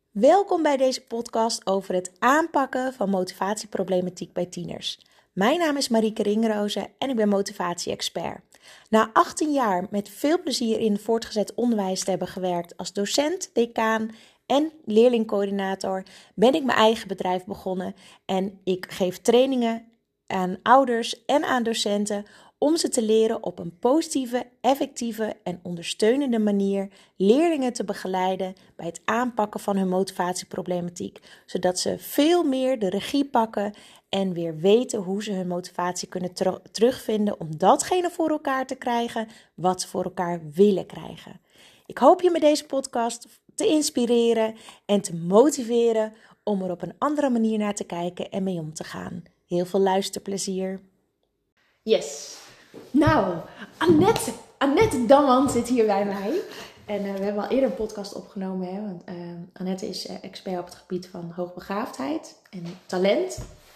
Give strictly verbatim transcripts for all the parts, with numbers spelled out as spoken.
Welkom bij deze podcast over het aanpakken van motivatieproblematiek bij tieners. Mijn naam is Marieke Ringroze en ik ben motivatie-expert. Na achttien jaar met veel plezier in voortgezet onderwijs te hebben gewerkt als docent, decaan en leerlingcoördinator, ben ik mijn eigen bedrijf begonnen en ik geef trainingen aan ouders en aan docenten om ze te leren op een positieve, effectieve en ondersteunende manier leerlingen te begeleiden bij het aanpakken van hun motivatieproblematiek, zodat ze veel meer de regie pakken en weer weten hoe ze hun motivatie kunnen ter- terugvinden om datgene voor elkaar te krijgen wat ze voor elkaar willen krijgen. Ik hoop je met deze podcast te inspireren en te motiveren om er op een andere manier naar te kijken en mee om te gaan. Heel veel luisterplezier. Yes. Nou, Annette, Annette Damman zit hier bij mij. En uh, we hebben al eerder een podcast opgenomen. Hè, want uh, Annette is uh, expert op het gebied van hoogbegaafdheid en talent.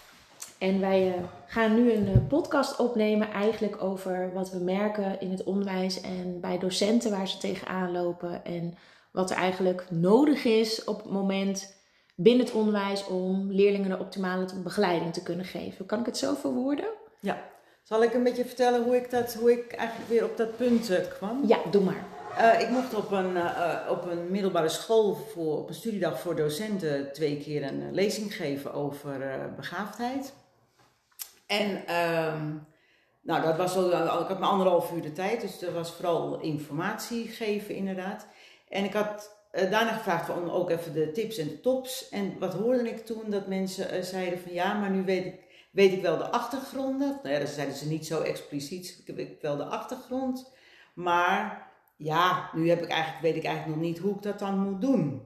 En wij uh, gaan nu een uh, podcast opnemen eigenlijk over wat we merken in het onderwijs en bij docenten waar ze tegenaan lopen. En wat er eigenlijk nodig is op het moment binnen het onderwijs om leerlingen de optimale begeleiding te kunnen geven. Kan ik het zo verwoorden? Ja. Zal ik een beetje vertellen hoe ik, dat, hoe ik eigenlijk weer op dat punt uh, kwam? Ja, doe maar. Uh, ik mocht op een, uh, op een middelbare school, voor, op een studiedag voor docenten, twee keer een uh, lezing geven over uh, begaafdheid. En uh, nou, dat was al, ik had maar anderhalf uur de tijd, dus dat was vooral informatie geven inderdaad. En ik had uh, daarna gevraagd om ook even de tips en de tops. En wat hoorde ik toen? Dat mensen uh, zeiden van ja, maar nu weet ik... Weet ik wel de achtergronden? Nou ja, dat zeiden ze niet zo expliciet. Ik weet wel de achtergrond. Maar ja, nu heb ik eigenlijk, weet ik eigenlijk nog niet hoe ik dat dan moet doen.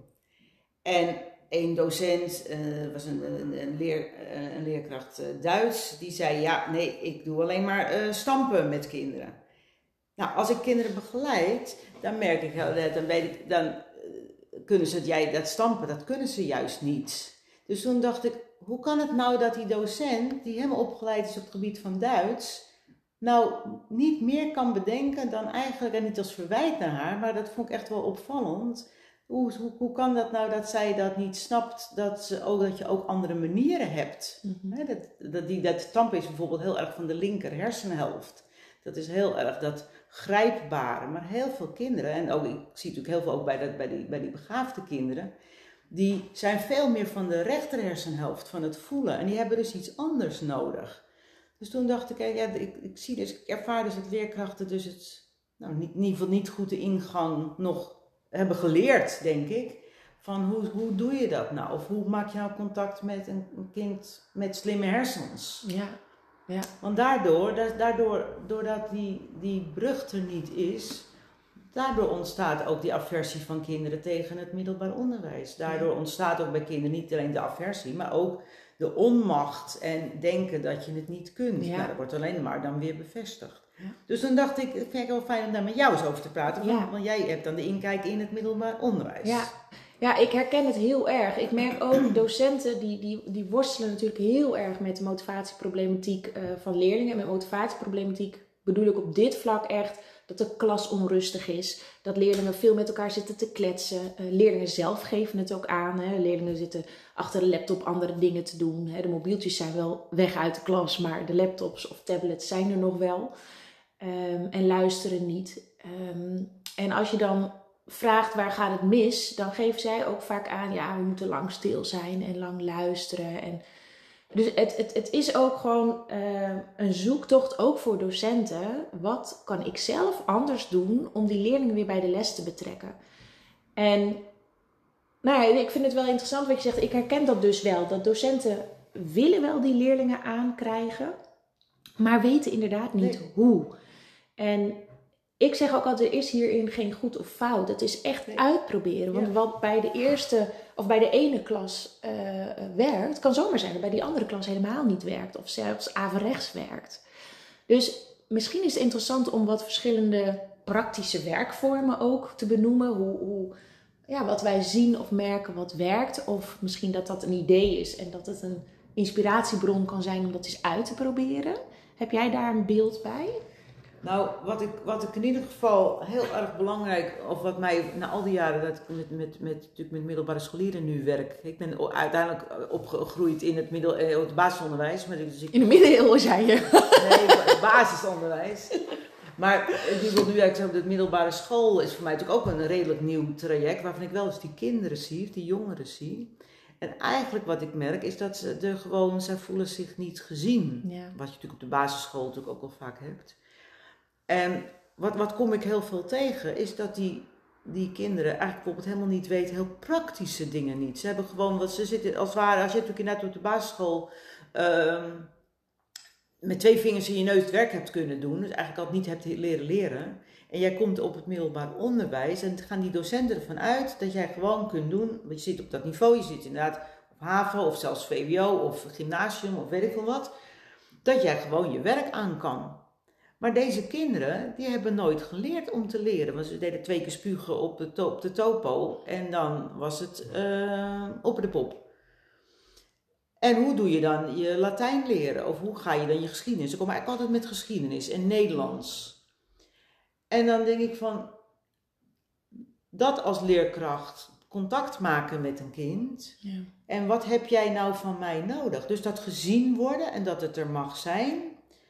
En een docent, uh, was een, een, een, leer, uh, een leerkracht uh, Duits, die zei ja, nee, ik doe alleen maar uh, stampen met kinderen. Nou, als ik kinderen begeleid, dan merk ik, dan weet ik, dan uh, kunnen ze, jij, dat stampen, dat kunnen ze juist niet. Dus toen dacht ik, hoe kan het nou dat die docent, die helemaal opgeleid is op het gebied van Duits, nou niet meer kan bedenken dan eigenlijk, en niet als verwijt naar haar, maar dat vond ik echt wel opvallend. Hoe, hoe, hoe kan dat nou dat zij dat niet snapt, dat, ze ook, dat je ook andere manieren hebt? Mm-hmm. He, dat, dat, die, dat stampen is bijvoorbeeld heel erg van de linker hersenhelft. Dat is heel erg dat grijpbare, maar heel veel kinderen, en ook, ik zie natuurlijk heel veel ook bij, dat, bij, die, bij die begaafde kinderen, die zijn veel meer van de rechter hersenhelft, van het voelen. En die hebben dus iets anders nodig. Dus toen dacht ik, ja, ik, ik, zie dus, ik ervaar dus dat leerkrachten dus het, nou, niet, in ieder geval niet goed de ingang nog hebben geleerd, denk ik. Van hoe, hoe doe je dat nou? Of hoe maak je nou contact met een, een kind met slimme hersens? Ja, ja. Want daardoor, daardoor doordat die, die brug er niet is, daardoor ontstaat ook die aversie van kinderen tegen het middelbaar onderwijs. Daardoor ontstaat ook bij kinderen niet alleen de aversie, maar ook de onmacht en denken dat je het niet kunt. Ja. Nou, dat wordt alleen maar dan weer bevestigd. Ja. Dus dan dacht ik, het vind ik wel fijn om daar met jou eens over te praten, ja. Want jij hebt dan de inkijk in het middelbaar onderwijs. Ja. Ja, ik herken het heel erg. Ik merk ook docenten die, die, die worstelen natuurlijk heel erg met de motivatieproblematiek uh, van leerlingen. Met motivatieproblematiek bedoel ik op dit vlak echt dat de klas onrustig is. Dat leerlingen veel met elkaar zitten te kletsen. Uh, leerlingen zelf geven het ook aan. Hè. Leerlingen zitten achter de laptop andere dingen te doen. Hè. De mobieltjes zijn wel weg uit de klas, maar de laptops of tablets zijn er nog wel. Um, en luisteren niet. Um, en als je dan vraagt waar gaat het mis, dan geven zij ook vaak aan, ja, we moeten lang stil zijn en lang luisteren. En dus het, het, het is ook gewoon uh, een zoektocht, ook voor docenten. Wat kan ik zelf anders doen om die leerlingen weer bij de les te betrekken? En nou ja, ik vind het wel interessant wat je zegt. Ik herken dat dus wel. Dat docenten willen wel die leerlingen aankrijgen, maar weten inderdaad niet nee. hoe. En ik zeg ook altijd, er is hierin geen goed of fout. Het is echt nee. uitproberen. Want ja. wat bij de eerste of bij de ene klas uh, werkt, kan zomaar zijn dat bij die andere klas helemaal niet werkt. Of zelfs averechts werkt. Dus misschien is het interessant om wat verschillende praktische werkvormen ook te benoemen. Hoe, hoe, ja, wat wij zien of merken wat werkt. Of misschien dat dat een idee is en dat het een inspiratiebron kan zijn om dat eens uit te proberen. Heb jij daar een beeld bij? Nou, wat ik, wat ik in ieder geval heel erg belangrijk, of wat mij na al die jaren dat ik met, met, met, natuurlijk met middelbare scholieren nu werk. Ik ben uiteindelijk opgegroeid in het, middel, eh, het basisonderwijs. Maar dus ik, in de middeleeuwen zei je. Nee, het basisonderwijs. Maar ik wil nu eigenlijk de middelbare school is voor mij natuurlijk ook een redelijk nieuw traject. Waarvan ik wel eens die kinderen zie, die jongeren zie. En eigenlijk wat ik merk is dat ze er gewoon, zij voelen zich niet gezien. Ja. Wat je natuurlijk op de basisschool natuurlijk ook wel vaak hebt. En wat, wat kom ik heel veel tegen, is dat die, die kinderen eigenlijk bijvoorbeeld helemaal niet weten, heel praktische dingen niet. Ze hebben gewoon, wat ze zitten als het ware, als je natuurlijk inderdaad op de basisschool um, met twee vingers in je neus het werk hebt kunnen doen, dus eigenlijk al niet hebt leren leren. En jij komt op het middelbaar onderwijs en gaan die docenten ervan uit dat jij gewoon kunt doen, want je zit op dat niveau, je zit inderdaad op HAVO of zelfs V W O of gymnasium of weet ik veel wat, dat jij gewoon je werk aan kan. Maar deze kinderen, die hebben nooit geleerd om te leren. Want ze deden twee keer spugen op de, to- op de topo en dan was het uh, op de pop. En hoe doe je dan je Latijn leren? Of hoe ga je dan je geschiedenis? Ze komen eigenlijk altijd met geschiedenis en Nederlands. En dan denk ik van, dat als leerkracht, contact maken met een kind. Ja. En wat heb jij nou van mij nodig? Dus dat gezien worden en dat het er mag zijn.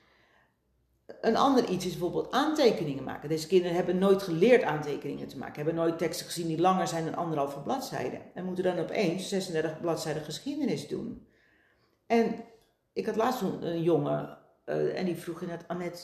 Een ander iets is bijvoorbeeld aantekeningen maken. Deze kinderen hebben nooit geleerd aantekeningen te maken. Hebben nooit teksten gezien die langer zijn dan anderhalve bladzijde. En moeten dan opeens zesendertig bladzijden geschiedenis doen. En ik had laatst een, een jongen, uh, en die vroeg inderdaad, Annette,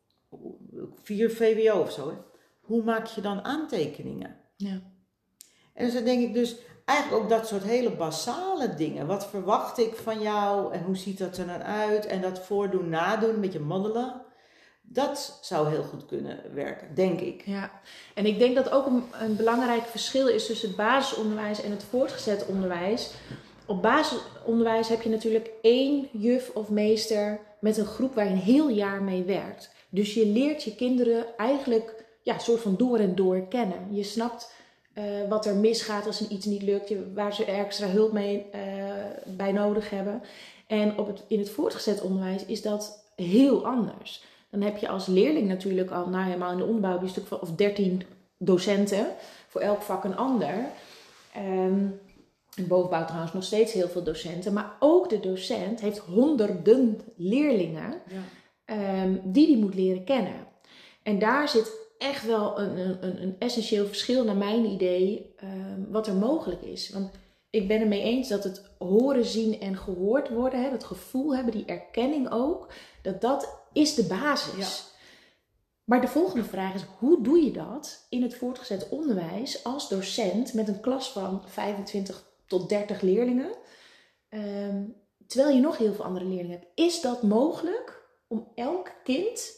vier V W O of zo, hè? Hoe maak je dan aantekeningen? Ja. En dus dan denk ik dus, eigenlijk ook dat soort hele basale dingen. Wat verwacht ik van jou en hoe ziet dat er dan uit? En dat voordoen, nadoen, een beetje moddelen. Dat zou heel goed kunnen werken, denk ik. Ja, en ik denk dat ook een, een belangrijk verschil is tussen het basisonderwijs en het voortgezet onderwijs. Op basisonderwijs heb je natuurlijk één juf of meester met een groep waar je een heel jaar mee werkt. Dus je leert je kinderen eigenlijk ja, een soort van door en door kennen. Je snapt uh, wat er misgaat als er iets niet lukt, je, waar ze extra hulp mee uh, bij nodig hebben. En op het, in het voortgezet onderwijs is dat heel anders. Dan heb je als leerling natuurlijk al, nou helemaal in de onderbouw, heb je een stuk van of dertien docenten, voor elk vak een ander. Um, in bovenbouw trouwens nog steeds heel veel docenten, maar ook de docent heeft honderden leerlingen ja. um, die die moet leren kennen. En daar zit echt wel een, een, een essentieel verschil naar mijn idee um, wat er mogelijk is. Want ik ben het mee eens dat het horen, zien en gehoord worden, hè, dat gevoel hebben, die erkenning ook, dat dat is de basis. Ja. Maar de volgende vraag is, hoe doe je dat in het voortgezet onderwijs als docent met een klas van vijfentwintig tot dertig leerlingen, um, terwijl je nog heel veel andere leerlingen hebt. Is dat mogelijk om elk kind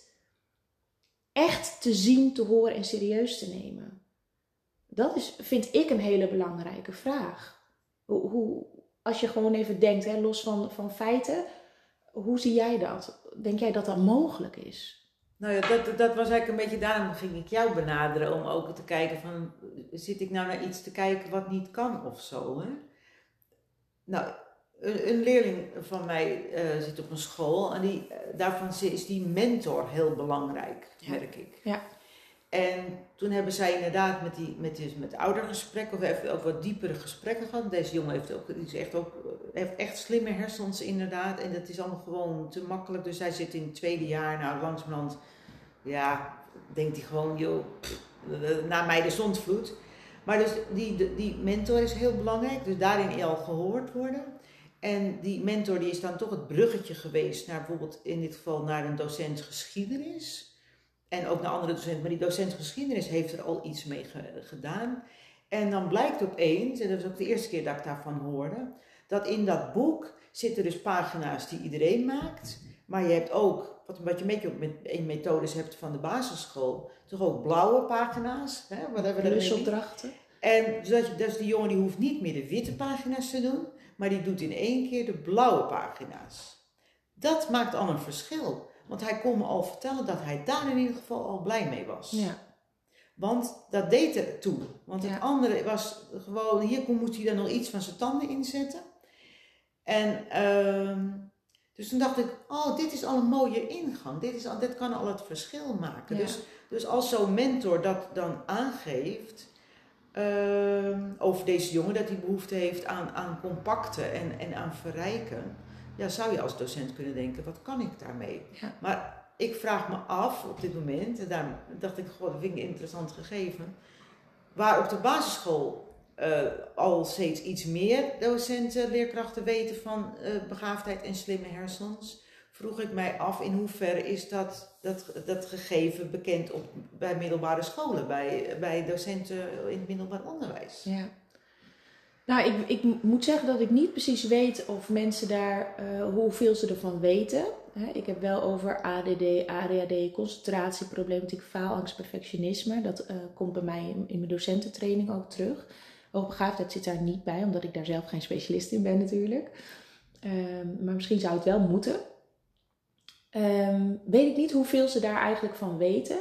echt te zien, te horen en serieus te nemen? Dat is, vind ik, een hele belangrijke vraag. Hoe, hoe, als je gewoon even denkt, hè, los van, van feiten, hoe zie jij dat? Denk jij dat dat mogelijk is? Nou ja, dat, dat was eigenlijk een beetje, daarom ging ik jou benaderen om ook te kijken van, zit ik nou naar iets te kijken wat niet kan of zo, hè? Nou, een, een leerling van mij uh, zit op een school en die, uh, daarvan is die mentor heel belangrijk, ja. merk ik. Ja. En toen hebben zij inderdaad met, die, met, die, met oudergesprekken, of even ook wat diepere gesprekken gehad. Deze jongen heeft, ook, die is echt, ook, heeft echt slimme hersens inderdaad. En dat is allemaal gewoon te makkelijk. Dus hij zit in het tweede jaar. Nou, langzamerhand, ja, denkt hij gewoon, joh, pff, na mij de zondvloed. Maar dus die, die mentor is heel belangrijk. Dus daarin al gehoord worden. En die mentor die is dan toch het bruggetje geweest naar bijvoorbeeld in dit geval naar een docent geschiedenis. En ook naar andere docenten, maar die docent geschiedenis heeft er al iets mee ge- gedaan. En dan blijkt opeens, en dat was ook de eerste keer dat ik daarvan hoorde, dat in dat boek zitten dus pagina's die iedereen maakt. Maar je hebt ook, wat, wat je een beetje met in methodes hebt van de basisschool, toch ook blauwe pagina's. Hè, wat hebben we Plusopdrachten. En dus, je, dus die jongen die hoeft niet meer de witte pagina's te doen, maar die doet in één keer de blauwe pagina's. Dat maakt al een verschil. Want hij kon me al vertellen dat hij daar in ieder geval al blij mee was. Ja. Want dat deed er toe. Want het ja. andere was gewoon, hier moest hij dan nog iets van zijn tanden inzetten. En uh, Dus toen dacht ik, oh, dit is al een mooie ingang. Dit, is al, dit kan al het verschil maken. Ja. Dus, dus als zo'n mentor dat dan aangeeft, uh, over deze jongen dat hij behoefte heeft aan, aan compacten en, en aan verrijken, ja, zou je als docent kunnen denken, wat kan ik daarmee? Ja. Maar ik vraag me af op dit moment, en daar dacht ik, goh, dat vind ik een interessant gegeven, waar op de basisschool uh, al steeds iets meer docenten, leerkrachten weten van uh, begaafdheid en slimme hersens, vroeg ik mij af in hoeverre is dat, dat, dat gegeven bekend op, bij middelbare scholen, bij, bij docenten in het middelbaar onderwijs. Ja. Nou, ik, ik moet zeggen dat ik niet precies weet of mensen daar, uh, hoeveel ze ervan weten. He, ik heb wel over A D D, A D H D, concentratieproblematiek, faalangst, perfectionisme. Dat uh, komt bij mij in, in mijn docententraining ook terug. Hoogbegaafdheid zit daar niet bij, omdat ik daar zelf geen specialist in ben natuurlijk. Um, maar misschien zou het wel moeten. Um, weet ik niet hoeveel ze daar eigenlijk van weten.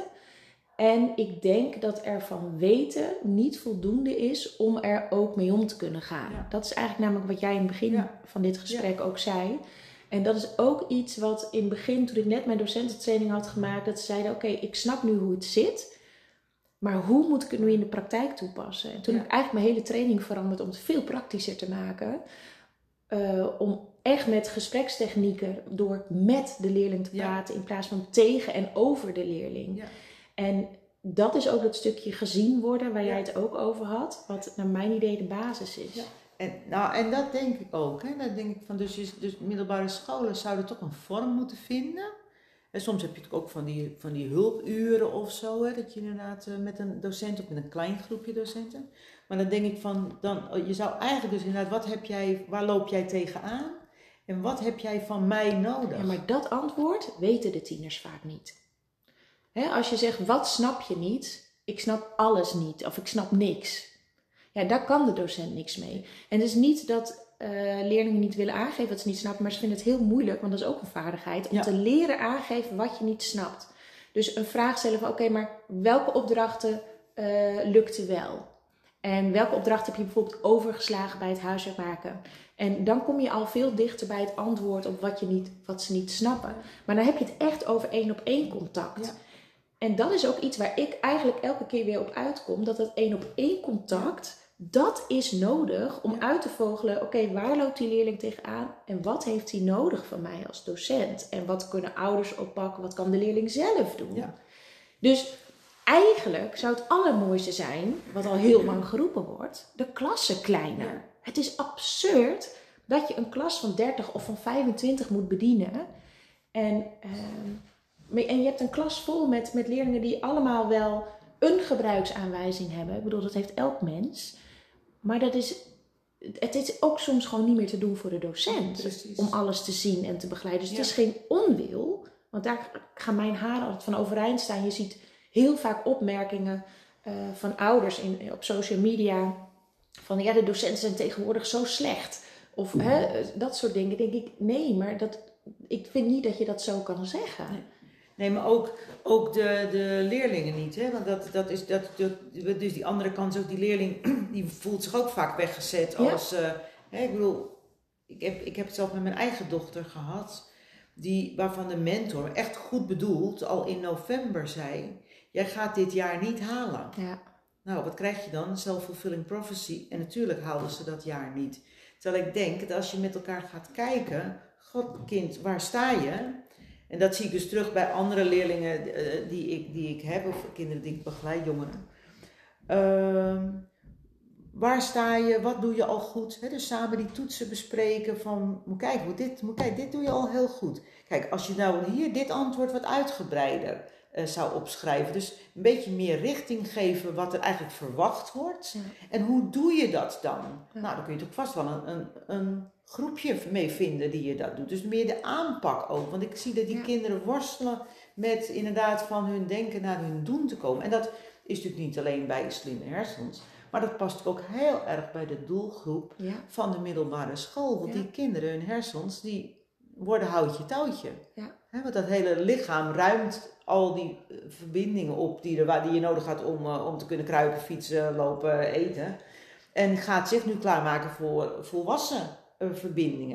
En ik denk dat er van weten niet voldoende is om er ook mee om te kunnen gaan. Ja. Dat is eigenlijk namelijk wat jij in het begin ja. van dit gesprek ja. ook zei. En dat is ook iets wat in het begin, toen ik net mijn docententraining had gemaakt, dat ze zeiden, oké, okay, ik snap nu hoe het zit, maar hoe moet ik het nu in de praktijk toepassen? En toen ja. heb ik eigenlijk mijn hele training veranderd om het veel praktischer te maken. Uh, om echt met gesprekstechnieken, door met de leerling te praten, ja. in plaats van tegen en over de leerling. Ja. En dat is ook dat stukje gezien worden waar ja. jij het ook over had, wat naar mijn idee de basis is. Ja. En, nou, en dat denk ik ook. Hè. Dat denk ik van, dus, dus middelbare scholen zouden toch een vorm moeten vinden. En soms heb je ook van die, van die hulpuren of zo, hè, dat je inderdaad uh, met een docent of met een klein groepje docenten. Maar dan denk ik van, dan, je zou eigenlijk dus inderdaad, wat heb jij, waar loop jij tegenaan? En wat heb jij van mij nodig? Ja, maar dat antwoord weten de tieners vaak niet. He, als je zegt, wat snap je niet? Ik snap alles niet of ik snap niks. Ja, daar kan de docent niks mee. En het is niet dat uh, leerlingen niet willen aangeven wat ze niet snappen, maar ze vinden het heel moeilijk, want dat is ook een vaardigheid, om ja. te leren aangeven wat je niet snapt. Dus een vraag stellen van, oké, okay, maar welke opdrachten uh, lukte wel? En welke opdrachten heb je bijvoorbeeld overgeslagen bij het huiswerk maken? En dan kom je al veel dichter bij het antwoord op wat, je niet, wat ze niet snappen. Maar dan heb je het echt over één op één contact. Ja. En dat is ook iets waar ik eigenlijk elke keer weer op uitkom. Dat het één op één contact, dat is nodig om ja. uit te vogelen. Oké, okay, waar loopt die leerling tegenaan? En wat heeft hij nodig van mij als docent? En wat kunnen ouders oppakken? Wat kan de leerling zelf doen? Ja. Dus eigenlijk zou het allermooiste zijn, wat al heel lang geroepen wordt, de klassen kleiner. Ja. Het is absurd dat je een klas van dertig of van vijfentwintig moet bedienen. En... Uh, En je hebt een klas vol met, met leerlingen die allemaal wel een gebruiksaanwijzing hebben. Ik bedoel, dat heeft elk mens. Maar dat is, het is ook soms gewoon niet meer te doen voor de docent. Precies. Om alles te zien en te begeleiden. Dus ja. het is geen onwil. Want daar gaan mijn haren altijd van overeind staan. Je ziet heel vaak opmerkingen uh, van ouders in, op social media. Van ja, de docenten zijn tegenwoordig zo slecht. Of ja. hè, dat soort dingen. Denk ik, nee, maar dat, ik vind niet dat je dat zo kan zeggen. Nee. Nee, maar ook, ook de, de leerlingen niet. Hè? Want dat, dat is, dat, dat, dus die andere kant is ook die leerling, die voelt zich ook vaak weggezet. Als, ja. uh, hè, ik bedoel, ik heb, ik heb het zelf met mijn eigen dochter gehad. Die, waarvan de mentor, echt goed bedoeld, al in november zei, jij gaat dit jaar niet halen. Ja. Nou, wat krijg je dan? Self-fulfilling prophecy. En natuurlijk haalden ze dat jaar niet. Terwijl ik denk dat als je met elkaar gaat kijken, god kind, waar sta je? En dat zie ik dus terug bij andere leerlingen uh, die, ik, die ik heb, of kinderen die ik begeleid, jongeren. Uh, waar sta je, wat doe je al goed? He, dus samen die toetsen bespreken van, moet kijken, moet dit, moet kijken, dit doe je al heel goed. Kijk, als je nou hier dit antwoord wat uitgebreider uh, zou opschrijven. Dus een beetje meer richting geven wat er eigenlijk verwacht wordt. Ja. En hoe doe je dat dan? Ja. Nou, dan kun je toch vast wel een, een, een groepje mee vinden die je dat doet. Dus meer de aanpak ook. Want ik zie dat die ja. kinderen worstelen met inderdaad van hun denken naar hun doen te komen. En dat is natuurlijk niet alleen bij slimme hersens. Maar dat past ook heel erg bij de doelgroep ja. van de middelbare school. Want ja. die kinderen, hun hersens, die worden houtje touwtje. Ja. He, want dat hele lichaam ruimt al die verbindingen op die, er, die je nodig had om, uh, om te kunnen kruipen, fietsen, lopen, eten. En gaat zich nu klaarmaken voor volwassen uh, verbindingen.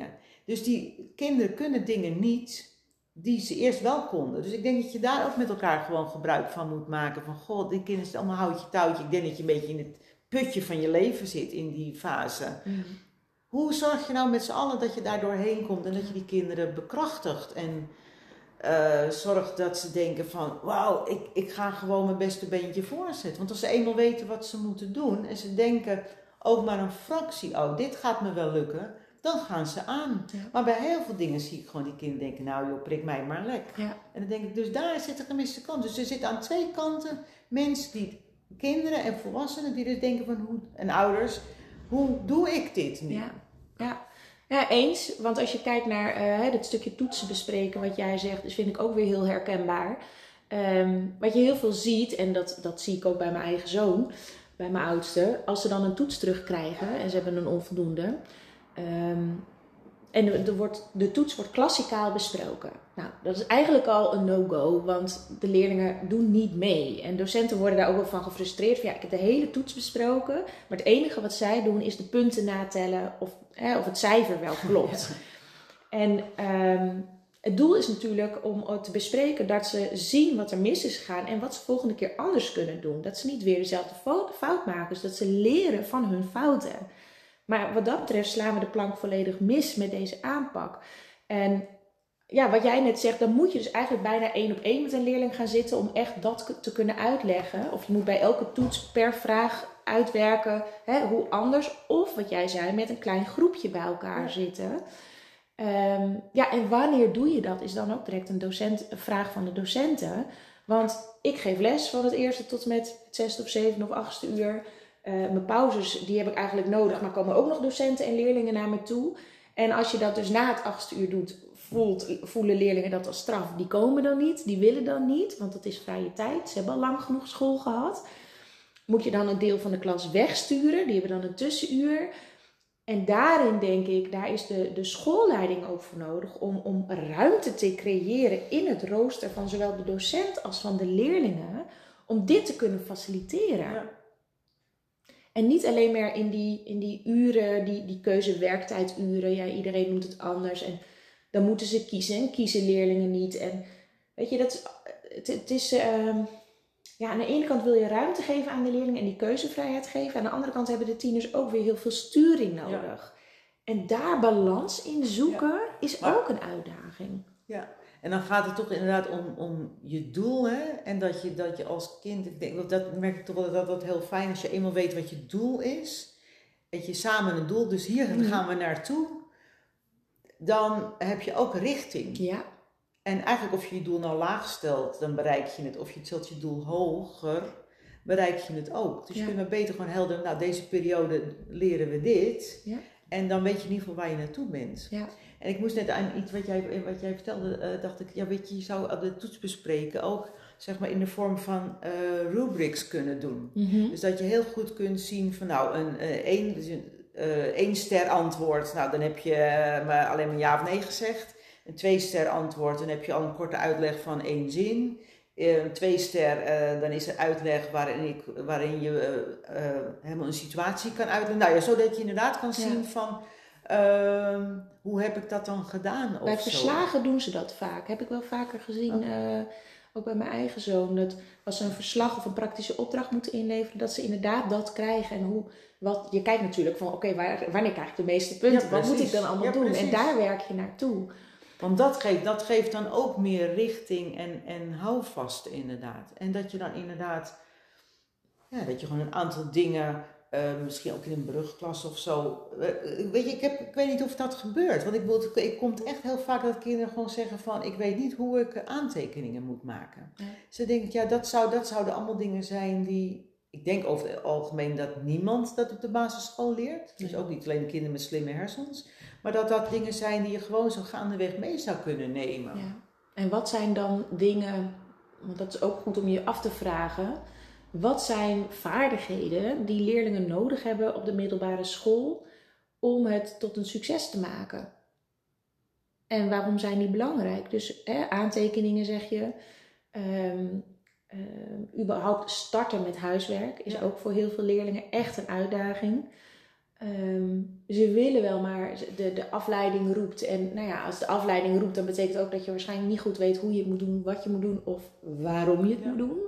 Dus die kinderen kunnen dingen niet die ze eerst wel konden. Dus ik denk dat je daar ook met elkaar gewoon gebruik van moet maken. Van god, die kinderen zijn allemaal houtje touwtje. Ik denk dat je een beetje in het putje van je leven zit in die fase. Mm. Hoe zorg je nou met z'n allen dat je daar doorheen komt en dat je die kinderen bekrachtigt en uh, zorgt dat ze denken van wauw, ik, ik ga gewoon mijn beste beentje voorzetten. Want als ze eenmaal weten wat ze moeten doen en ze denken ook maar een fractie, oh dit gaat me wel lukken, dan gaan ze aan. Ja. Maar bij heel veel dingen zie ik gewoon die kinderen denken, nou joh, prik mij maar lek. Ja. En dan denk ik, dus daar zit een gemiste kant. Dus er zitten aan twee kanten mensen die, kinderen en volwassenen, die dus denken van hoe, en ouders, hoe doe ik dit nu? Ja. Ja. Ja, eens. Want als je kijkt naar uh, dat stukje toetsen bespreken, wat jij zegt, dus vind ik ook weer heel herkenbaar. Um, wat je heel veel ziet, en dat, dat zie ik ook bij mijn eigen zoon, bij mijn oudste, als ze dan een toets terugkrijgen en ze hebben een onvoldoende. Um, en de, de, wordt, de toets wordt klassikaal besproken. Nou, dat is eigenlijk al een no-go, want de leerlingen doen niet mee. En docenten worden daar ook wel van gefrustreerd. Van, ja, ik heb de hele toets besproken, maar het enige wat zij doen is de punten natellen of, hè, of het cijfer wel klopt. Ja. En um, het doel is natuurlijk om te bespreken dat ze zien wat er mis is gegaan en wat ze volgende keer anders kunnen doen. Dat ze niet weer dezelfde fout maken, dus dat ze leren van hun fouten. Maar wat dat betreft slaan we de plank volledig mis met deze aanpak. En ja, wat jij net zegt, dan moet je dus eigenlijk bijna één op één met een leerling gaan zitten om echt dat te kunnen uitleggen. Of je moet bij elke toets per vraag uitwerken, hè, hoe anders. Of wat jij zei, met een klein groepje bij elkaar ja. zitten. Um, ja, en wanneer doe je dat? Is dan ook direct een, docent, een vraag van de docenten. Want ik geef les van het eerste tot met het zesde of zevende of achtste uur. Uh, mijn pauzes, die heb ik eigenlijk nodig, maar komen ook nog docenten en leerlingen naar me toe. En als je dat dus na het achtste uur doet, voelt, voelen leerlingen dat als straf. Die komen dan niet, die willen dan niet, want dat is vrije tijd. Ze hebben al lang genoeg school gehad. Moet je dan een deel van de klas wegsturen, die hebben dan een tussenuur. En daarin denk ik, daar is de, de schoolleiding ook voor nodig om, om ruimte te creëren in het rooster van zowel de docent als van de leerlingen, om dit te kunnen faciliteren. Ja. En niet alleen maar in die, in die uren, die, die keuzewerktijduren. Ja, iedereen noemt het anders. En dan moeten ze kiezen en kiezen leerlingen niet. En weet je, dat, het, het is... Uh, ja, aan de ene kant wil je ruimte geven aan de leerlingen en die keuzevrijheid geven. Aan de andere kant hebben de tieners ook weer heel veel sturing nodig. Ja. En daar balans in zoeken ja. is maar, ook een uitdaging. Ja, en dan gaat het toch inderdaad om, om je doel, hè? En dat je, dat je als kind, ik denk, dat merk ik toch wel dat dat heel fijn als je eenmaal weet wat je doel is. Dat je samen een doel, dus hier mm. gaan we naartoe. Dan heb je ook richting. Ja. En eigenlijk of je je doel nou laag stelt, dan bereik je het. Of je stelt je doel hoger, bereik je het ook. Dus ja. je kunt maar beter gewoon helder, nou deze periode leren we dit. Ja. En dan weet je in ieder geval waar je naartoe bent. Ja. En ik moest net aan iets wat jij, wat jij vertelde, uh, dacht ik, ja weet je, je zou de toets bespreken ook zeg maar in de vorm van uh, rubrics kunnen doen. Mm-hmm. Dus dat je heel goed kunt zien van nou, een uh, één, dus een, uh, één ster antwoord, nou dan heb je uh, maar alleen maar ja of nee gezegd. Een twee ster antwoord, dan heb je al een korte uitleg van één zin. Een twee ster, uh, dan is er uitleg waarin, ik, waarin je uh, uh, helemaal een situatie kan uitleggen. Nou ja, zodat je inderdaad kan zien ja. van, uh, hoe heb ik dat dan gedaan? Bij of verslagen zo. doen ze dat vaak. Heb ik wel vaker gezien, oh. uh, ook bij mijn eigen zoon. Dat als ze een verslag of een praktische opdracht moeten inleveren, dat ze inderdaad dat krijgen. En hoe, wat, je kijkt natuurlijk van, oké, okay, waar, wanneer krijg ik de meeste punten? Ja, wat moet ik dan allemaal ja, doen? Precies. En daar werk je naartoe. Want dat geeft, dat geeft dan ook meer richting en, en houvast inderdaad. En dat je dan inderdaad, ja, dat je gewoon een aantal dingen, uh, misschien ook in een brugklas of zo. Uh, weet je, ik, heb, ik weet niet of dat gebeurt. Want ik, ik, ik komt echt heel vaak dat kinderen gewoon zeggen van, ik weet niet hoe ik aantekeningen moet maken. Ja. Ze denken, ja, dat, zou, dat zouden allemaal dingen zijn die, ik denk over het algemeen dat niemand dat op de basisschool leert. Dus ja. ook niet alleen kinderen met slimme hersens. Maar dat dat dingen zijn die je gewoon zo gaandeweg mee zou kunnen nemen. Ja. En wat zijn dan dingen, want dat is ook goed om je af te vragen. Wat zijn vaardigheden die leerlingen nodig hebben op de middelbare school om het tot een succes te maken? En waarom zijn die belangrijk? Dus hè, aantekeningen zeg je. Um, um, überhaupt starten met huiswerk is ja. ook voor heel veel leerlingen echt een uitdaging. Um, Um, ze willen wel, maar de, de afleiding roept. En nou ja, als de afleiding roept, dan betekent ook dat je waarschijnlijk niet goed weet hoe je het moet doen, wat je moet doen of waarom je het ja. moet doen.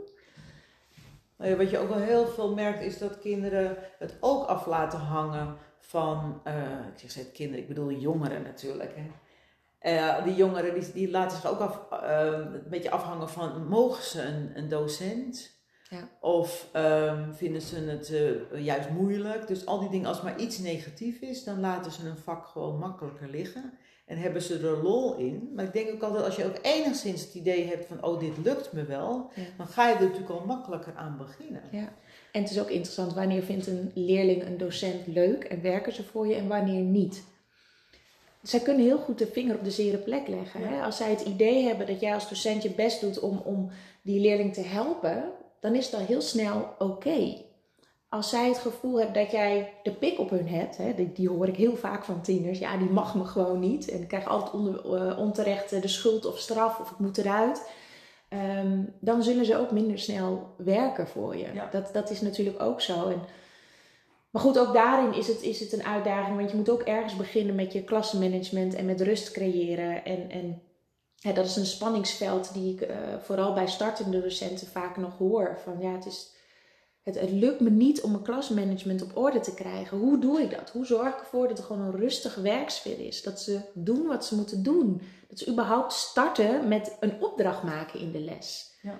Nou ja, wat je ook wel heel veel merkt is dat kinderen het ook af laten hangen van, uh, ik zeg het kinderen, ik bedoel jongeren natuurlijk. Hè. Uh, die jongeren die, die laten zich ook af, uh, een beetje afhangen van, mogen ze een, een docent? Ja. Of um, vinden ze het uh, juist moeilijk? Dus al die dingen, als maar iets negatief is, dan laten ze een vak gewoon makkelijker liggen. En hebben ze er lol in. Maar ik denk ook altijd, als je ook enigszins het idee hebt van, oh, dit lukt me wel, ja. dan ga je er natuurlijk al makkelijker aan beginnen. Ja. En het is ook interessant, wanneer vindt een leerling een docent leuk en werken ze voor je en wanneer niet. Zij kunnen heel goed de vinger op de zere plek leggen. Ja. Hè? Als zij het idee hebben dat jij als docent je best doet om, om die leerling te helpen, dan is dat heel snel oké. Okay. Als zij het gevoel hebben dat jij de pik op hun hebt, hè, die, die hoor ik heel vaak van tieners, ja, die mag me gewoon niet. En ik krijg altijd onder, uh, onterecht de schuld of straf of ik moet eruit. Um, dan zullen ze ook minder snel werken voor je. Ja. Dat, dat is natuurlijk ook zo. En, maar goed, ook daarin is het, is het een uitdaging, want je moet ook ergens beginnen met je klassenmanagement en met rust creëren. En, en ja, dat is een spanningsveld die ik uh, vooral bij startende docenten vaak nog hoor. Van ja, het is... Het, het lukt me niet om mijn klasmanagement op orde te krijgen. Hoe doe ik dat? Hoe zorg ik ervoor dat er gewoon een rustige werksfeer is? Dat ze doen wat ze moeten doen. Dat ze überhaupt starten met een opdracht maken in de les. Ja.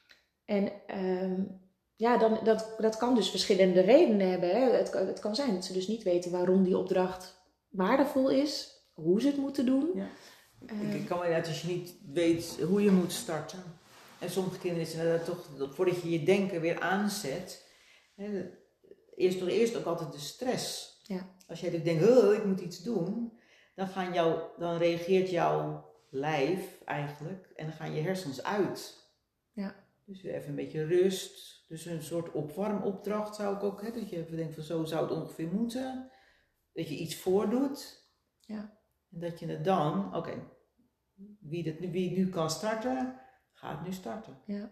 En um, ja, dan, dat, dat kan dus verschillende redenen hebben. Hè. Het, het kan zijn dat ze dus niet weten waarom die opdracht waardevol is. Hoe ze het moeten doen. Ja. Uh, ik kan me inderdaad, als je niet weet hoe je moet starten. En sommige kinderen is inderdaad toch, voordat je je denken weer aanzet, hè, eerst door eerst ook altijd de stress. Ja. Als jij denkt, oh, ik moet iets doen, dan, gaan jou, dan reageert jouw lijf eigenlijk en dan gaan je hersens uit. Ja. Dus weer even een beetje rust. Dus een soort opwarmopdracht zou ik ook, hè, dat je even denkt van zo zou het ongeveer moeten. Dat je iets voordoet. Ja. En dat je het dan, oké, okay, wie, wie nu kan starten, gaat nu starten. Ja.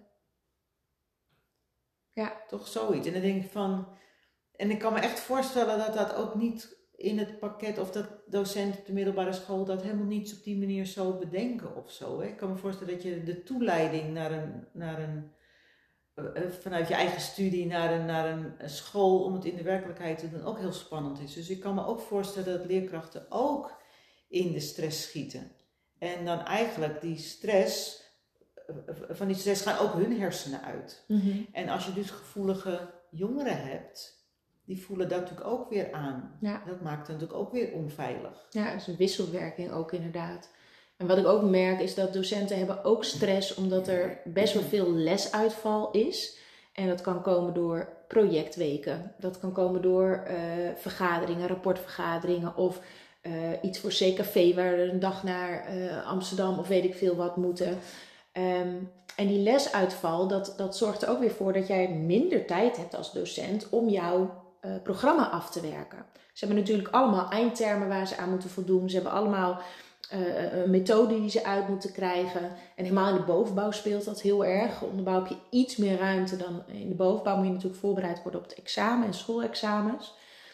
Ja. Toch zoiets. En dan denk ik van... En ik kan me echt voorstellen dat dat ook niet in het pakket... Of dat docenten op de middelbare school dat helemaal niet op die manier zo bedenken of zo. Hè? Ik kan me voorstellen dat je de toeleiding naar een... Naar een uh, vanuit je eigen studie naar een, naar een school om het in de werkelijkheid te doen ook heel spannend is. Dus ik kan me ook voorstellen dat leerkrachten ook in de stress schieten. En dan eigenlijk die stress... Van die stress gaan ook hun hersenen uit. Mm-hmm. En als je dus gevoelige jongeren hebt, die voelen dat natuurlijk ook weer aan. Ja. Dat maakt het natuurlijk ook weer onveilig. Ja, dat is een wisselwerking ook inderdaad. En wat ik ook merk is dat docenten hebben ook stress omdat er best wel veel lesuitval is. En dat kan komen door projectweken. Dat kan komen door uh, vergaderingen, rapportvergaderingen of uh, iets voor C K V waar we een dag naar uh, Amsterdam of weet ik veel wat moeten. Um, en die lesuitval, dat, dat zorgt er ook weer voor dat jij minder tijd hebt als docent om jouw uh, programma af te werken. Ze hebben natuurlijk allemaal eindtermen waar ze aan moeten voldoen. Ze hebben allemaal uh, een methode die ze uit moeten krijgen. En helemaal in de bovenbouw speelt dat heel erg. In de onderbouw heb je iets meer ruimte dan in de bovenbouw. Moet je natuurlijk voorbereid worden op het examen en schoolexamens.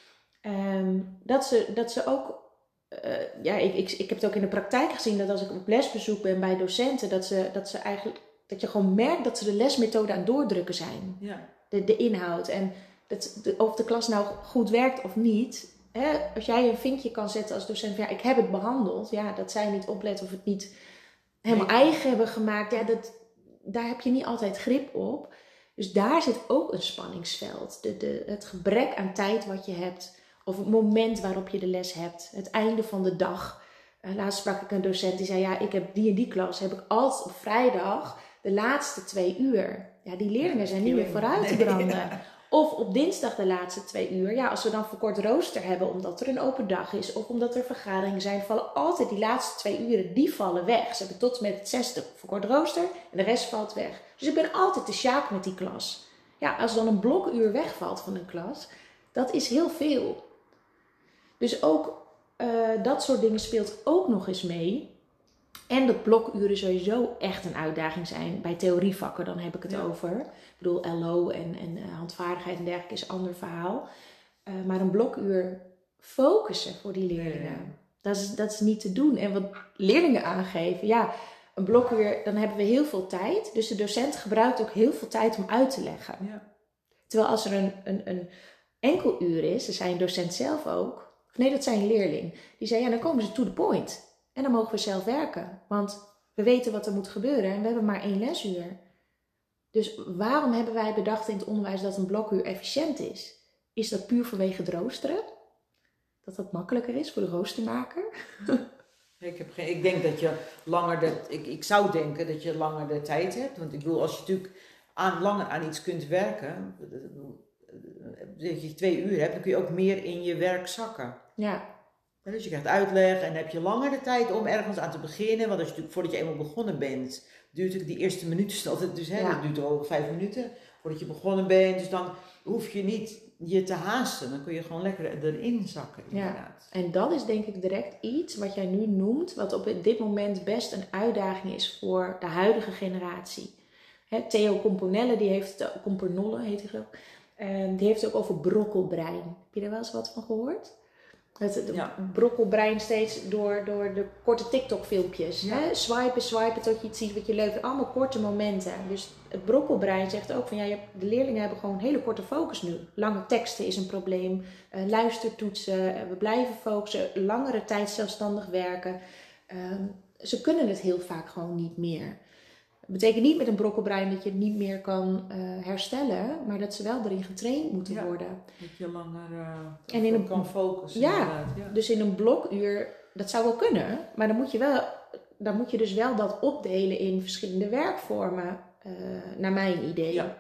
Um, dat, ze, dat ze ook... Uh, ja, ik, ik, ik heb het ook in de praktijk gezien dat als ik op lesbezoek ben bij docenten, dat ze, dat ze eigenlijk, dat je gewoon merkt dat ze de lesmethode aan het doordrukken zijn. Ja. De, de inhoud. En dat, de, of de klas nou goed werkt of niet. Hè, als jij een vinkje kan zetten als docent van ja, ik heb het behandeld. Ja, dat zij niet opletten of het niet helemaal nee. eigen hebben gemaakt. Ja, dat, daar heb je niet altijd grip op. Dus daar zit ook een spanningsveld. De, de, het gebrek aan tijd wat je hebt. Of het moment waarop je de les hebt. Het einde van de dag. Uh, laatst sprak ik een docent die zei... Ja, ik heb die en die klas. Heb ik altijd op vrijdag de laatste twee uur. Ja, die leerlingen zijn niet meer vooruit te branden. Ja. Of op dinsdag de laatste twee uur. Ja, als we dan verkort rooster hebben omdat er een open dag is. Of omdat er vergaderingen zijn. Vallen altijd die laatste twee uren. Die vallen weg. Ze hebben tot en met het zesde verkort rooster. En de rest valt weg. Dus ik ben altijd de sjaak met die klas. Ja, als dan een blokuur wegvalt van een klas. Dat is heel veel. Dus ook uh, dat soort dingen speelt ook nog eens mee. En dat blokuren sowieso echt een uitdaging zijn. Bij theorievakken, dan heb ik het ja. over. Ik bedoel, L O en, en uh, handvaardigheid en dergelijke is een ander verhaal. Uh, maar een blokuur focussen voor die leerlingen. Ja. Dat is, dat is niet te doen. En wat leerlingen aangeven, ja, een blokuur, dan hebben we heel veel tijd. Dus de docent gebruikt ook heel veel tijd om uit te leggen. Ja. Terwijl als er een, een, een enkel uur is, dat zei een docent zelf ook, of nee, dat zei een leerling, die zei, ja, dan komen ze to the point. En dan mogen we zelf werken. Want we weten wat er moet gebeuren en we hebben maar één lesuur. Dus waarom hebben wij bedacht in het onderwijs dat een blokuur efficiënt is? Is dat puur vanwege het roosteren? Dat dat makkelijker is voor de roostermaker? Ik, heb geen, ik denk dat je langer de, ik, ik zou denken dat je langer de tijd hebt. Want ik bedoel, als je natuurlijk aan, langer aan iets kunt werken, dat je twee uur hebt, dan kun je ook meer in je werk zakken. Ja. Dus je krijgt uitleg en heb je langer de tijd om ergens aan te beginnen. Want als je natuurlijk, voordat je eenmaal begonnen bent, duurt het die eerste minuten altijd, dus hè, ja. dat duurt al vijf minuten voordat je begonnen bent. Dus dan hoef je niet je te haasten. Dan kun je gewoon lekker erin zakken, inderdaad. Ja. En dat is denk ik direct iets wat jij nu noemt, wat op dit moment best een uitdaging is voor de huidige generatie. Hè, Theo Componelle, die heeft, Compernolle heet hij geloof ik, uh, die heeft het ook over brokkelbrein. Heb je daar wel eens wat van gehoord? Het ja. brokkelbrein steeds door, door de korte TikTok-filmpjes. Ja. Hè? Swipen, swipen tot je iets ziet wat je leuk vindt. Allemaal korte momenten. Dus het brokkelbrein zegt ook van ja, je hebt, de leerlingen hebben gewoon een hele korte focus nu. Lange teksten is een probleem. Uh, luistertoetsen. Uh, we blijven focussen. Langere tijd zelfstandig werken. Uh, ze kunnen het heel vaak gewoon niet meer. Dat betekent niet met een brokkelbrein dat je het niet meer kan uh, herstellen, maar dat ze wel erin getraind moeten ja, worden. Dat je langer uh, en in een, kan focussen. Ja, ja, dus in een blokuur, dat zou wel kunnen, maar dan moet je, wel, dan moet je dus wel dat opdelen in verschillende werkvormen, uh, naar mijn idee. Ja.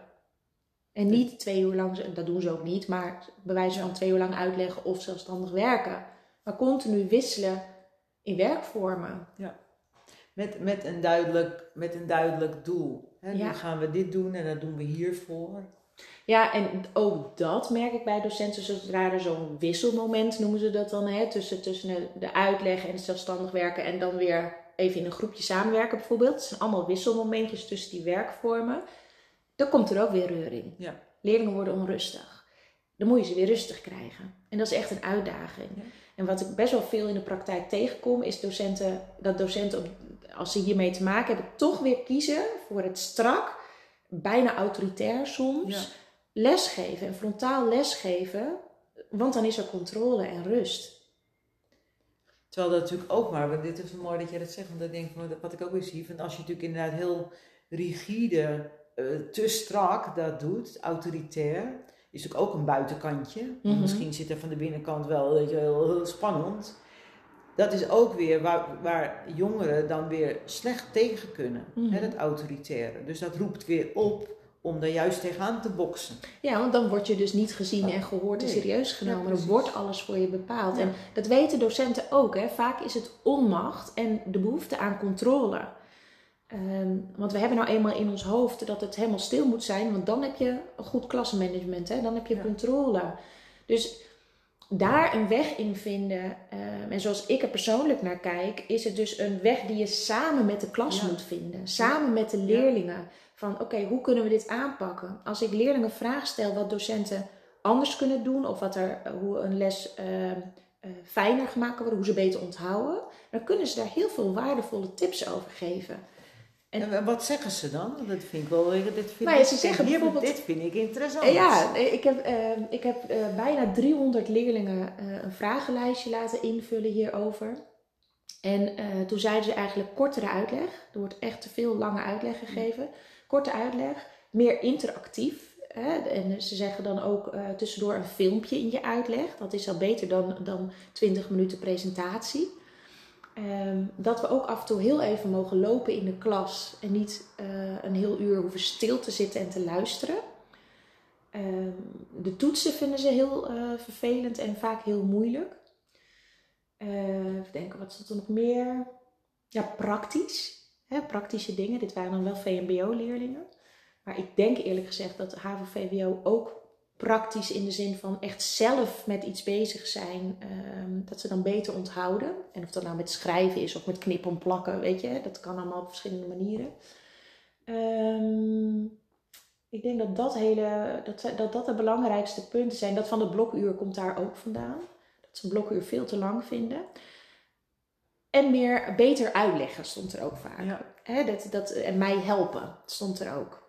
En niet twee uur lang, dat doen ze ook niet, maar bij wijze van twee uur lang uitleggen of zelfstandig werken. Maar continu wisselen in werkvormen. Ja. Met, met, een duidelijk, met een duidelijk doel. Hè? Ja. Nu gaan we dit doen en dat doen we hiervoor. Ja, en ook dat merk ik bij docenten. Zodra er zo'n wisselmoment noemen ze dat dan. Hè? Tussen, tussen de uitleg en het zelfstandig werken. En dan weer even in een groepje samenwerken bijvoorbeeld. Het zijn allemaal wisselmomentjes tussen die werkvormen. Dan komt er ook weer reuring. Ja. Leerlingen worden onrustig. Dan moet je ze weer rustig krijgen. En dat is echt een uitdaging. Ja. En wat ik best wel veel in de praktijk tegenkom, is docenten, dat docenten, op, als ze hiermee te maken hebben, toch weer kiezen voor het strak, bijna autoritair soms, ja. lesgeven en frontaal lesgeven, want dan is er controle en rust. Terwijl dat natuurlijk ook maar, want dit is mooi dat jij dat zegt, want dat denk ik, wat ik ook weer zie, van als je natuurlijk inderdaad heel rigide, uh, te strak dat doet, autoritair, is natuurlijk ook een buitenkantje. Mm-hmm. Misschien zit er van de binnenkant wel weet je, heel, heel spannend. Dat is ook weer waar, waar jongeren dan weer slecht tegen kunnen. Mm-hmm. Hè, dat autoritaire. Dus dat roept weer op om daar juist tegenaan te boksen. Ja, want dan word je dus niet gezien en gehoord en nee. serieus genomen. Ja, dan wordt alles voor je bepaald. Ja. En dat weten docenten ook. Hè. Vaak is het onmacht en de behoefte aan controle. Um, want we hebben nou eenmaal in ons hoofd dat het helemaal stil moet zijn, want dan heb je een goed klassenmanagement, hè? Dan heb je ja. controle. Dus daar een weg in vinden, um, en zoals ik er persoonlijk naar kijk, is het dus een weg die je samen met de klas ja. moet vinden, samen met de leerlingen. Ja. Van oké, okay, hoe kunnen we dit aanpakken? Als ik leerlingen vraag stel wat docenten anders kunnen doen, of wat er, hoe een les uh, uh, fijner gemaakt kan worden, hoe ze beter onthouden, dan kunnen ze daar heel veel waardevolle tips over geven. En, en wat zeggen ze dan? Dat vind ik wel. Dit vind, nou ja, ze zeggen hier, bijvoorbeeld, dit vind ik interessant. Ja, ik heb, uh, ik heb uh, bijna driehonderd leerlingen uh, een vragenlijstje laten invullen hierover. En uh, toen zeiden ze eigenlijk kortere uitleg. Er wordt echt te veel lange uitleg gegeven. Korte uitleg, meer interactief. Hè? En ze zeggen dan ook uh, tussendoor een filmpje in je uitleg. Dat is al beter dan, dan twintig minuten presentatie. Um, dat we ook af en toe heel even mogen lopen in de klas en niet uh, een heel uur hoeven stil te zitten en te luisteren. Um, de toetsen vinden ze heel uh, vervelend en vaak heel moeilijk. Uh, even denken, wat is er nog meer? Ja, praktisch. Hè, praktische dingen. Dit waren dan wel V M B O-leerlingen. Maar ik denk eerlijk gezegd dat H A V O V W O ook praktisch in de zin van echt zelf met iets bezig zijn, um, dat ze dan beter onthouden. En of dat nou met schrijven is of met knippen en plakken, weet je, dat kan allemaal op verschillende manieren. Um, ik denk dat dat, hele, dat, dat dat de belangrijkste punten zijn. Dat van het blokuur komt daar ook vandaan. Dat ze een blokuur veel te lang vinden. En meer beter uitleggen stond er ook vaak. Ja. He, dat, dat, en mij helpen stond er ook.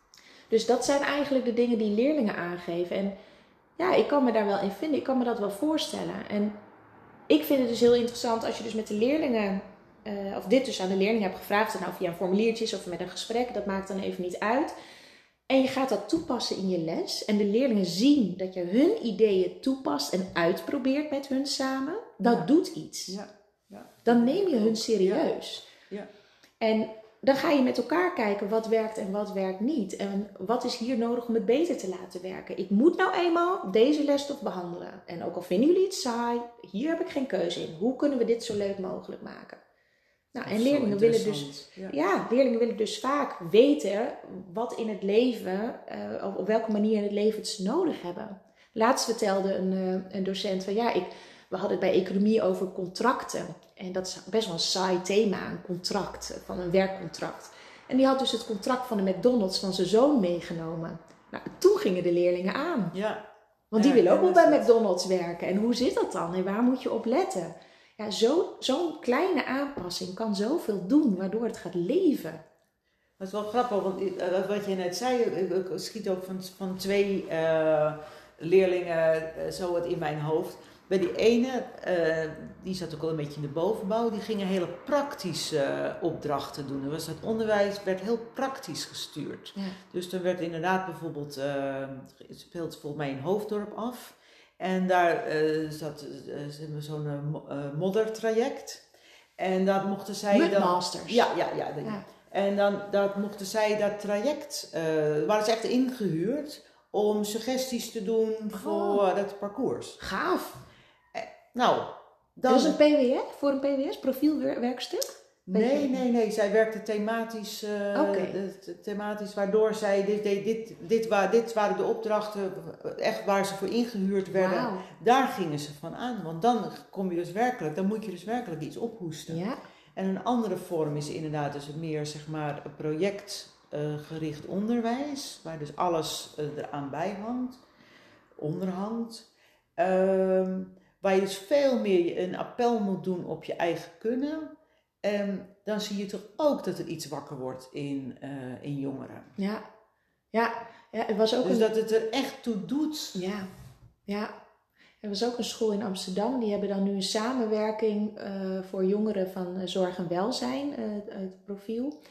Dus dat zijn eigenlijk de dingen die leerlingen aangeven. En ja, ik kan me daar wel in vinden. Ik kan me dat wel voorstellen. En ik vind het dus heel interessant als je dus met de leerlingen... Uh, of dit dus aan de leerlingen hebt gevraagd. Of nou via een formuliertje is of met een gesprek. Dat maakt dan even niet uit. En je gaat dat toepassen in je les. En de leerlingen zien dat je hun ideeën toepast en uitprobeert met hun samen. Dat ja. doet iets. Ja. Ja. Dan neem je hun serieus. Ja. Ja. En dan ga je met elkaar kijken wat werkt en wat werkt niet. En wat is hier nodig om het beter te laten werken. Ik moet nou eenmaal deze lesstof behandelen. En ook al vinden jullie het saai, hier heb ik geen keuze in. Hoe kunnen we dit zo leuk mogelijk maken? Nou, en leerlingen willen, dus, ja. Ja, leerlingen willen dus vaak weten wat in het leven, uh, op, op welke manier in het leven het ze nodig hebben. Laatst vertelde een, uh, een docent van ja, ik, we hadden het bij economie over contracten. En dat is best wel een saai thema, een contract, van een werkcontract. En die had dus het contract van de McDonald's van zijn zoon meegenomen. Nou, toen gingen de leerlingen aan. Ja. Want ja, die willen ook wel bij het. McDonald's werken. En hoe zit dat dan? En waar moet je op letten? Ja, zo, zo'n kleine aanpassing kan zoveel doen, waardoor het gaat leven. Dat is wel grappig, want wat je net zei, ik schiet ook van, van twee uh, leerlingen uh, zo wat in mijn hoofd. Bij die ene, uh, die zat ook al een beetje in de bovenbouw, die gingen hele praktische uh, opdrachten doen. Er was het onderwijs werd heel praktisch gestuurd. Ja. Dus er werd inderdaad bijvoorbeeld, uh, het speelt volgens mij in Hoofddorp af. En daar uh, zat uh, zo'n uh, moddertraject. En dat mochten zij dan... Mudmasters. Ja, ja, ja, ja. En dan dat mochten zij dat traject, uh, waren ze echt ingehuurd om suggesties te doen oh. voor uh, dat parcours. Gaaf. Eh, nou, dan... Dat is een P W S, voor een P W S, profielwerkstuk? Nee, nee, nee. Zij werkte thematisch, uh, okay. thematisch waardoor zij, dit, dit, dit, dit, waar, dit waren de opdrachten, echt waar ze voor ingehuurd werden. Wow. Daar gingen ze van aan. Want dan kom je dus werkelijk, dan moet je dus werkelijk iets ophoesten. Ja. En een andere vorm is inderdaad dus meer, zeg maar, projectgericht uh, onderwijs. Waar dus alles uh, eraan bij hangt, onderhangt. Uh, waar je dus veel meer een appel moet doen op je eigen kunnen. En dan zie je toch ook dat er iets wakker wordt in, uh, in jongeren. Ja, ja. ja het was ook dus een... dat het er echt toe doet. Ja, ja. Er was ook een school in Amsterdam. Die hebben dan nu een samenwerking uh, voor jongeren van uh, zorg en welzijn, uh, het profiel.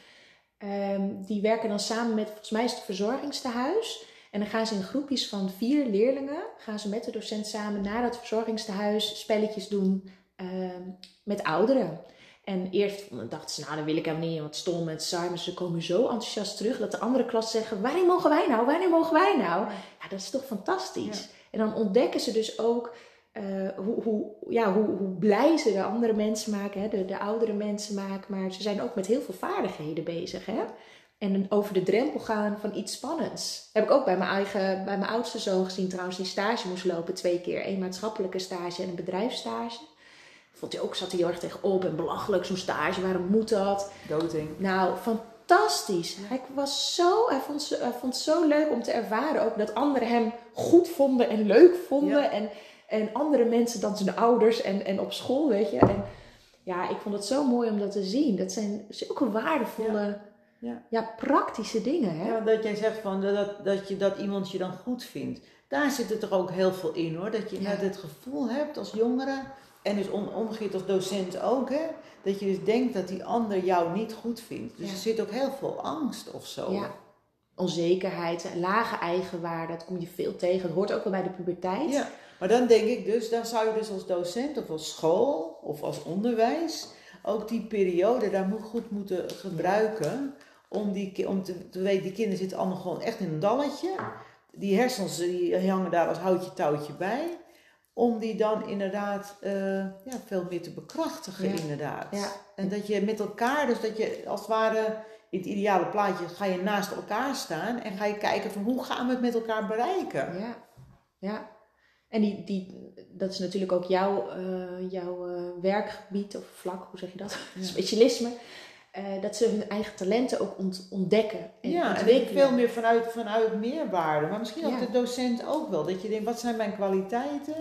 Um, die werken dan samen met, volgens mij is het verzorgingstehuis. En dan gaan ze in groepjes van vier leerlingen, gaan ze met de docent samen naar dat verzorgingstehuis spelletjes doen uh, met ouderen. En eerst dachten ze, nou, dat wil ik helemaal niet, wat stom en saai. Maar ze komen zo enthousiast terug dat de andere klas zeggen, wanneer mogen wij nou, wanneer mogen wij nou? Ja, dat is toch fantastisch. Ja. En dan ontdekken ze dus ook uh, hoe, hoe, ja, hoe, hoe blij ze de andere mensen maken, hè? De, de oudere mensen maken. Maar ze zijn ook met heel veel vaardigheden bezig. Hè? En over de drempel gaan van iets spannends. Heb ik ook bij mijn eigen, bij mijn oudste zoon gezien trouwens, die stage moest lopen twee keer. Een maatschappelijke stage en een bedrijfsstage. Vond hij ook, zat hij heel erg tegenop en belachelijk, zo'n stage, waarom moet dat? Doting. Nou, fantastisch. Ja. Hij was zo, hij vond, hij vond het zo leuk om te ervaren ook dat anderen hem goed vonden en leuk vonden. Ja. En, en andere mensen dan zijn ouders en, en op school, weet je. En ja, ik vond het zo mooi om dat te zien. Dat zijn zulke waardevolle, ja, ja. ja praktische dingen. Hè? Ja, dat jij zegt van, dat, dat, je, dat iemand je dan goed vindt. Daar zit het er ook heel veel in hoor. Dat je ja. net het gevoel hebt als jongere... En dus om, omgekeerd als docent ook, hè? Dat je dus denkt dat die ander jou niet goed vindt. Dus ja. er zit ook heel veel angst of zo. Ja. Onzekerheid, lage eigenwaarde, dat kom je veel tegen. Dat hoort ook wel bij de puberteit. Ja, maar dan denk ik dus, dan zou je dus als docent of als school of als onderwijs ook die periode daar goed moeten gebruiken. Om, die, om te, te weten, die kinderen zitten allemaal gewoon echt in een dalletje. Die hersens die hangen daar als houtje touwtje bij. Om die dan inderdaad uh, ja, veel meer te bekrachtigen, ja. inderdaad. Ja. En dat je met elkaar, dus dat je als het ware in het ideale plaatje ga je naast elkaar staan en ga je kijken van hoe gaan we het met elkaar bereiken. Ja, ja. En die, die, dat is natuurlijk ook jouw, uh, jouw uh, werkgebied of vlak, hoe zeg je dat? Ja. Specialisme. Uh, dat ze hun eigen talenten ook ont- ontdekken en ja, ontwikkelen. En veel meer vanuit, vanuit meerwaarde. Maar misschien ook ja. de docent ook wel. Dat je denkt, wat zijn mijn kwaliteiten?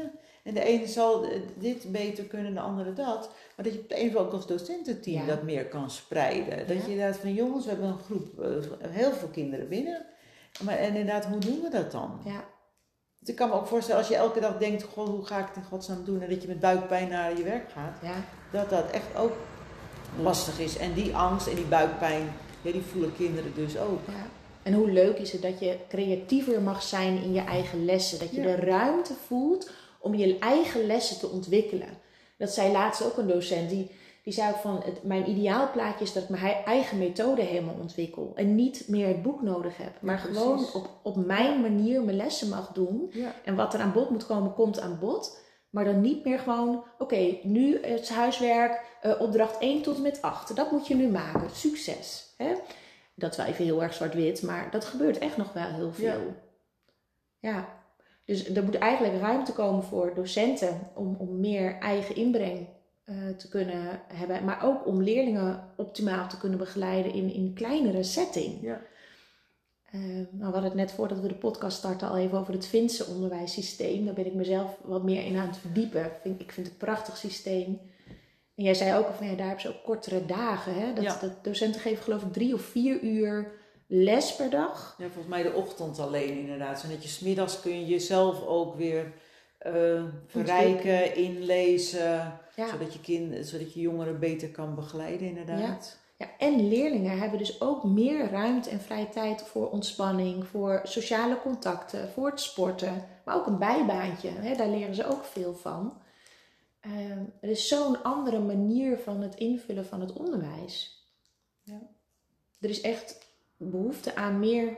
En de ene zal dit beter kunnen, de andere dat. Maar dat je op de een of andere ook als docententeam Ja. dat meer kan spreiden. Dat Ja. je inderdaad van jongens, we hebben een groep, uh, heel veel kinderen binnen. Maar en inderdaad, hoe doen we dat dan? Ja. Dus ik kan me ook voorstellen, als je elke dag denkt, goh, hoe ga ik het in godsnaam doen? En dat je met buikpijn naar je werk gaat. Ja. Dat dat echt ook lastig is. En die angst en die buikpijn, ja, die voelen kinderen dus ook. Ja. En hoe leuk is het dat je creatiever mag zijn in je eigen lessen. Dat je Ja. de ruimte voelt om je eigen lessen te ontwikkelen. Dat zei laatst ook een docent. Die, die zei ook van, het, mijn ideaalplaatje is dat ik mijn eigen methode helemaal ontwikkel. En niet meer het boek nodig heb. Maar Ja, gewoon precies. op, op mijn manier mijn lessen mag doen. Ja. En wat er aan bod moet komen, komt aan bod. Maar dan niet meer gewoon, oké, okay, nu het huiswerk, uh, opdracht één tot en met acht. Dat moet je nu maken. Succes. Hè? Dat is wel even heel erg zwart-wit, maar dat gebeurt echt nog wel heel veel. Ja. ja. Dus er moet eigenlijk ruimte komen voor docenten om, om meer eigen inbreng uh, te kunnen hebben. Maar ook om leerlingen optimaal te kunnen begeleiden in een kleinere setting. Ja. Uh, nou, we hadden het net voordat we de podcast starten al even over het Finse onderwijssysteem. Daar ben ik mezelf wat meer in aan het verdiepen. Ik vind, ik vind het een prachtig systeem. En jij zei ook al van ja, daar hebben ze ook kortere dagen. Hè? Dat, Ja. dat docenten geven geloof ik drie of vier uur les per dag. Ja, volgens mij de ochtend alleen inderdaad. Zodat je 's middags kun je jezelf ook weer uh, verrijken, inlezen. Ja. Zodat, je kind, zodat je jongeren beter kan begeleiden inderdaad. Ja. Ja, en leerlingen hebben dus ook meer ruimte en vrije tijd voor ontspanning, voor sociale contacten, voor het sporten. Maar ook een bijbaantje, hè? Daar leren ze ook veel van. Uh, er is zo'n andere manier van het invullen van het onderwijs. Ja. Er is echt behoefte aan meer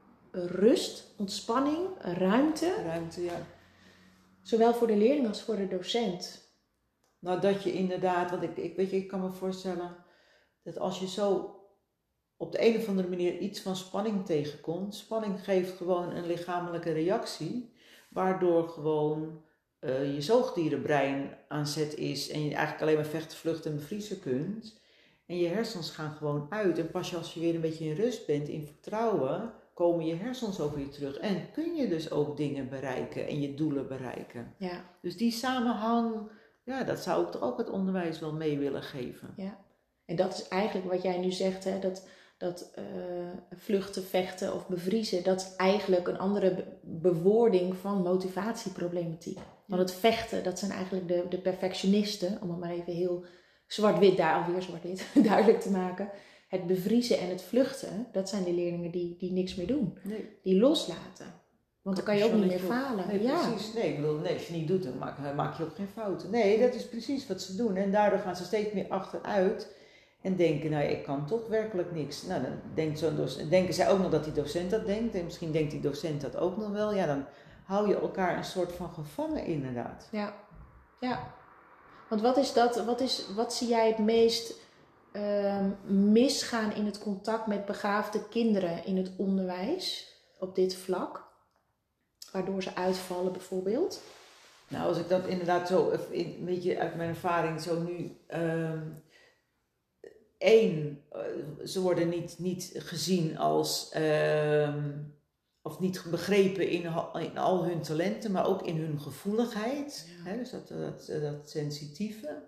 rust, ontspanning, ruimte. Ruimte, ja. Zowel voor de leerling als voor de docent. Nou, dat je inderdaad, want ik, ik, weet je, ik kan me voorstellen dat als je zo op de een of andere manier iets van spanning tegenkomt. Spanning geeft gewoon een lichamelijke reactie, waardoor gewoon uh, je zoogdierenbrein aan zet is en je eigenlijk alleen maar vechten, vluchten en bevriezen kunt. En je hersens gaan gewoon uit. En pas als je weer een beetje in rust bent, in vertrouwen, komen je hersens ook weer terug. En kun je dus ook dingen bereiken en je doelen bereiken. Ja. Dus die samenhang, ja, dat zou ik toch ook het onderwijs wel mee willen geven. Ja. En dat is eigenlijk wat jij nu zegt, hè, dat, dat uh, vluchten, vechten of bevriezen, dat is eigenlijk een andere be- bewoording van motivatieproblematiek. Want het vechten, dat zijn eigenlijk de, de perfectionisten, om het maar even heel zwart-wit, daar alweer zwart-wit, duidelijk te maken. Het bevriezen en het vluchten, dat zijn de leerlingen die, die niks meer doen. Nee. Die loslaten. Want dan kan je ook niet meer falen. Nee, ja. precies. Nee, ik bedoel, nee, als je niet doet, dan maak, maak je ook geen fouten. Nee, dat is precies wat ze doen. En daardoor gaan ze steeds meer achteruit en denken, nou, ik kan toch werkelijk niks. Nou, dan denkt zo'n docent, denken zij ook nog dat die docent dat denkt. En misschien denkt die docent dat ook nog wel. Ja, dan hou je elkaar een soort van gevangen inderdaad. Ja, ja. Want wat is dat, wat, is, wat zie jij het meest uh, misgaan in het contact met begaafde kinderen in het onderwijs op dit vlak? Waardoor ze uitvallen bijvoorbeeld? Nou, als ik dat inderdaad zo, een beetje uit mijn ervaring zo nu... Um, één, uh, ze worden niet, niet gezien als... Um, of niet begrepen in, in al hun talenten, maar ook in hun gevoeligheid. Ja. Hè, dus dat, dat, dat sensitieve.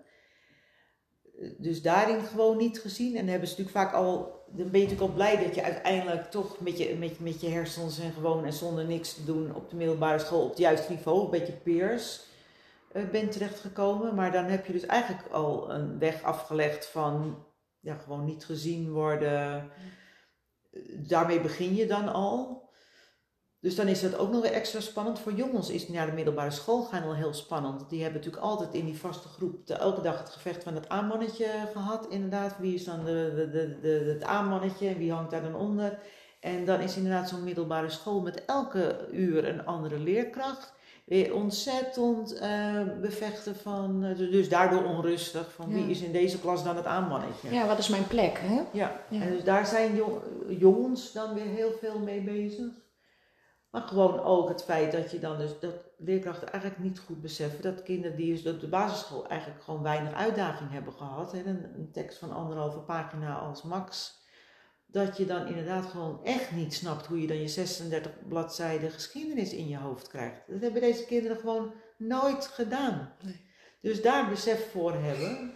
Dus daarin gewoon niet gezien. En hebben ze natuurlijk vaak al, dan ben je natuurlijk al blij dat je uiteindelijk toch met je, met, met je hersens en gewoon en zonder niks te doen op de middelbare school op het juiste niveau, een beetje peers, uh, bent terechtgekomen. Maar dan heb je dus eigenlijk al een weg afgelegd van ja, gewoon niet gezien worden. Ja. Daarmee begin je dan al. Dus dan is dat ook nog weer extra spannend. Voor jongens is naar de middelbare school gaan al heel spannend. Die hebben natuurlijk altijd in die vaste groep de, elke dag het gevecht van het A-mannetje gehad. Inderdaad, wie is dan de, de, de, de, het A-mannetje en wie hangt daar dan onder. En dan is inderdaad zo'n middelbare school met elke uur een andere leerkracht. Weer ontzettend uh, bevechten van, uh, dus daardoor onrustig. Van ja. Wie is in deze klas dan het A-mannetje. Ja, wat is mijn plek, hè? Ja, ja. En dus daar zijn jong, jongens dan weer heel veel mee bezig. Maar gewoon ook het feit dat je dan dus, dat leerkrachten eigenlijk niet goed beseffen dat kinderen die dus op de basisschool eigenlijk gewoon weinig uitdaging hebben gehad. Hè, een, een tekst van anderhalve pagina als max. Dat je dan inderdaad gewoon echt niet snapt hoe je dan je zesendertig bladzijden geschiedenis in je hoofd krijgt. Dat hebben deze kinderen gewoon nooit gedaan. Nee. Dus daar besef voor hebben.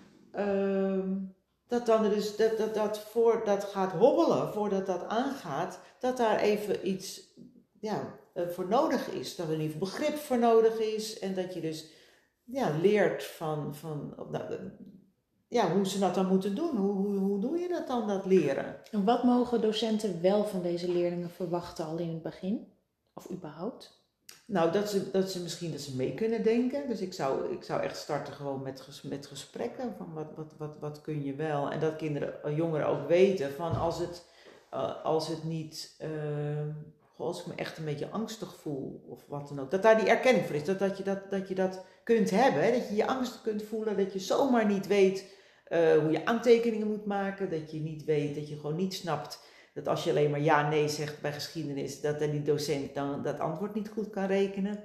Uh, dat dan dus dat, dat, dat voor dat gaat hobbelen, voordat dat aangaat, dat daar even iets ja, uh, voor nodig is. Dat er in ieder geval begrip voor nodig is. En dat je dus ja, leert van, van nou, ja, hoe ze dat dan moeten doen. Hoe, hoe, hoe doe je dat dan, dat leren? En wat mogen docenten wel van deze leerlingen verwachten al in het begin? Of überhaupt? Nou, dat ze, dat ze misschien dat ze mee kunnen denken. Dus ik zou, ik zou echt starten gewoon met, ges, met gesprekken. Van wat, wat, wat, wat kun je wel? En dat kinderen, jongeren ook weten van als het, uh, als het niet... Uh, goh, als ik me echt een beetje angstig voel of wat dan ook. Dat daar die erkenning voor is. Dat, dat, je, dat, dat je dat kunt hebben. Hè? Dat je je angsten kunt voelen. Dat je zomaar niet weet uh, hoe je aantekeningen moet maken. Dat je niet weet, dat je gewoon niet snapt... Dat als je alleen maar ja, nee zegt bij geschiedenis, dat die docent dan dat antwoord niet goed kan rekenen.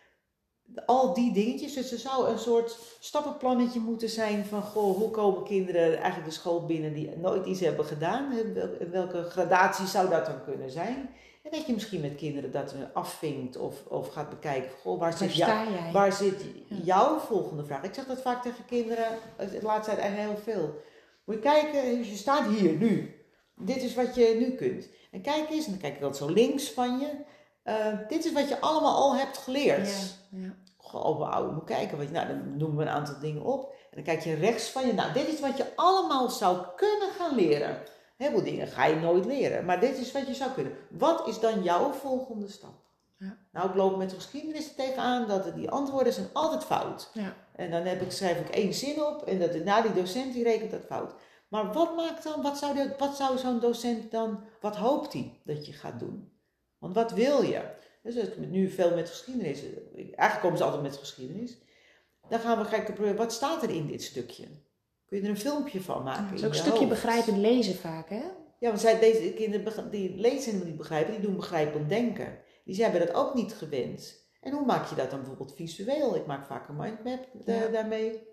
Al die dingetjes. Dus er zou een soort stappenplannetje moeten zijn van, goh, hoe komen kinderen eigenlijk de school binnen die nooit iets hebben gedaan? Welke gradatie zou dat dan kunnen zijn? En dat je misschien met kinderen dat afvinkt of, of gaat bekijken, goh, waar zit, jou, waar zit jouw volgende vraag? Ik zeg dat vaak tegen kinderen, het laatste tijd eigenlijk heel veel. Moet je kijken, je staat hier nu. Dit is wat je nu kunt. En kijk eens, en dan kijk ik dat zo links van je. Uh, dit is wat je allemaal al hebt geleerd. Ja, ja. Goh, wauw, moet kijken. Wat je, nou, dan noemen we een aantal dingen op. En dan kijk je rechts van je. Nou, dit is wat je allemaal zou kunnen gaan leren. Heel veel dingen ga je nooit leren. Maar dit is wat je zou kunnen. Wat is dan jouw volgende stap? Ja. Nou, ik loop met de geschiedenis er tegenaan dat die antwoorden zijn altijd fout. Ja. En dan heb ik, schrijf ik één zin op. En dat, nou, die docent die rekent dat fout. Maar wat maakt dan, wat zou, de, wat zou zo'n docent dan, wat hoopt hij dat je gaat doen? Want wat wil je? Dus het nu veel met geschiedenis, eigenlijk komen ze altijd met geschiedenis. Dan gaan we kijken, proberen, wat staat er in dit stukje? Kun je er een filmpje van maken? Het is ook een stukje hoofd. Begrijpend lezen vaak, hè? Ja, want zij, deze kinderen die lezen helemaal niet begrijpen, die doen begrijpend denken. Die hebben dat ook niet gewend. En hoe maak je dat dan bijvoorbeeld visueel? Ik maak vaak een mindmap de, ja. daarmee.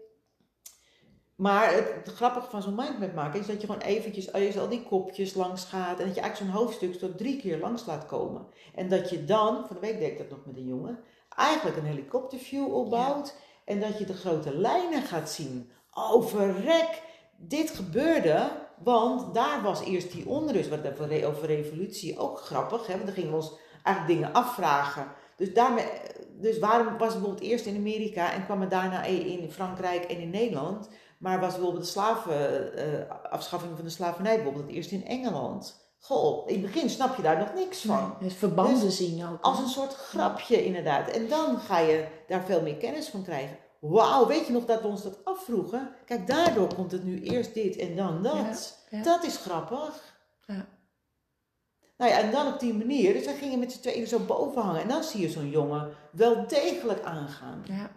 Maar het, het grappige van zo'n mindmap maken is dat je gewoon eventjes als je al die kopjes langs gaat en dat je eigenlijk zo'n hoofdstuk tot drie keer langs laat komen. En dat je dan, van de week deed ik dat nog met een jongen, eigenlijk een helikopterview opbouwt ja. en dat je de grote lijnen gaat zien. Oh verrek, dit gebeurde, want daar was eerst die onrust. Wat over, over revolutie ook grappig, hè? Want dan gingen we ons eigenlijk dingen afvragen. Dus, daarmee, dus waarom was het bijvoorbeeld eerst in Amerika en kwam het daarna in Frankrijk en in Nederland? Maar was bijvoorbeeld de slaven, uh, afschaffing van de slavernij bijvoorbeeld eerst in Engeland. Goh, in het begin snap je daar nog niks van. Nee, dus verbanden dus zien ook. Als een soort grapje inderdaad. En dan ga je daar veel meer kennis van krijgen. Wauw, weet je nog dat we ons dat afvroegen? Kijk, daardoor komt het nu eerst dit en dan dat. Ja, ja. Dat is grappig. Ja. Nou ja, en dan op die manier. Dus dan ging je met z'n tweeën zo boven hangen. En dan zie je zo'n jongen wel degelijk aangaan. Ja.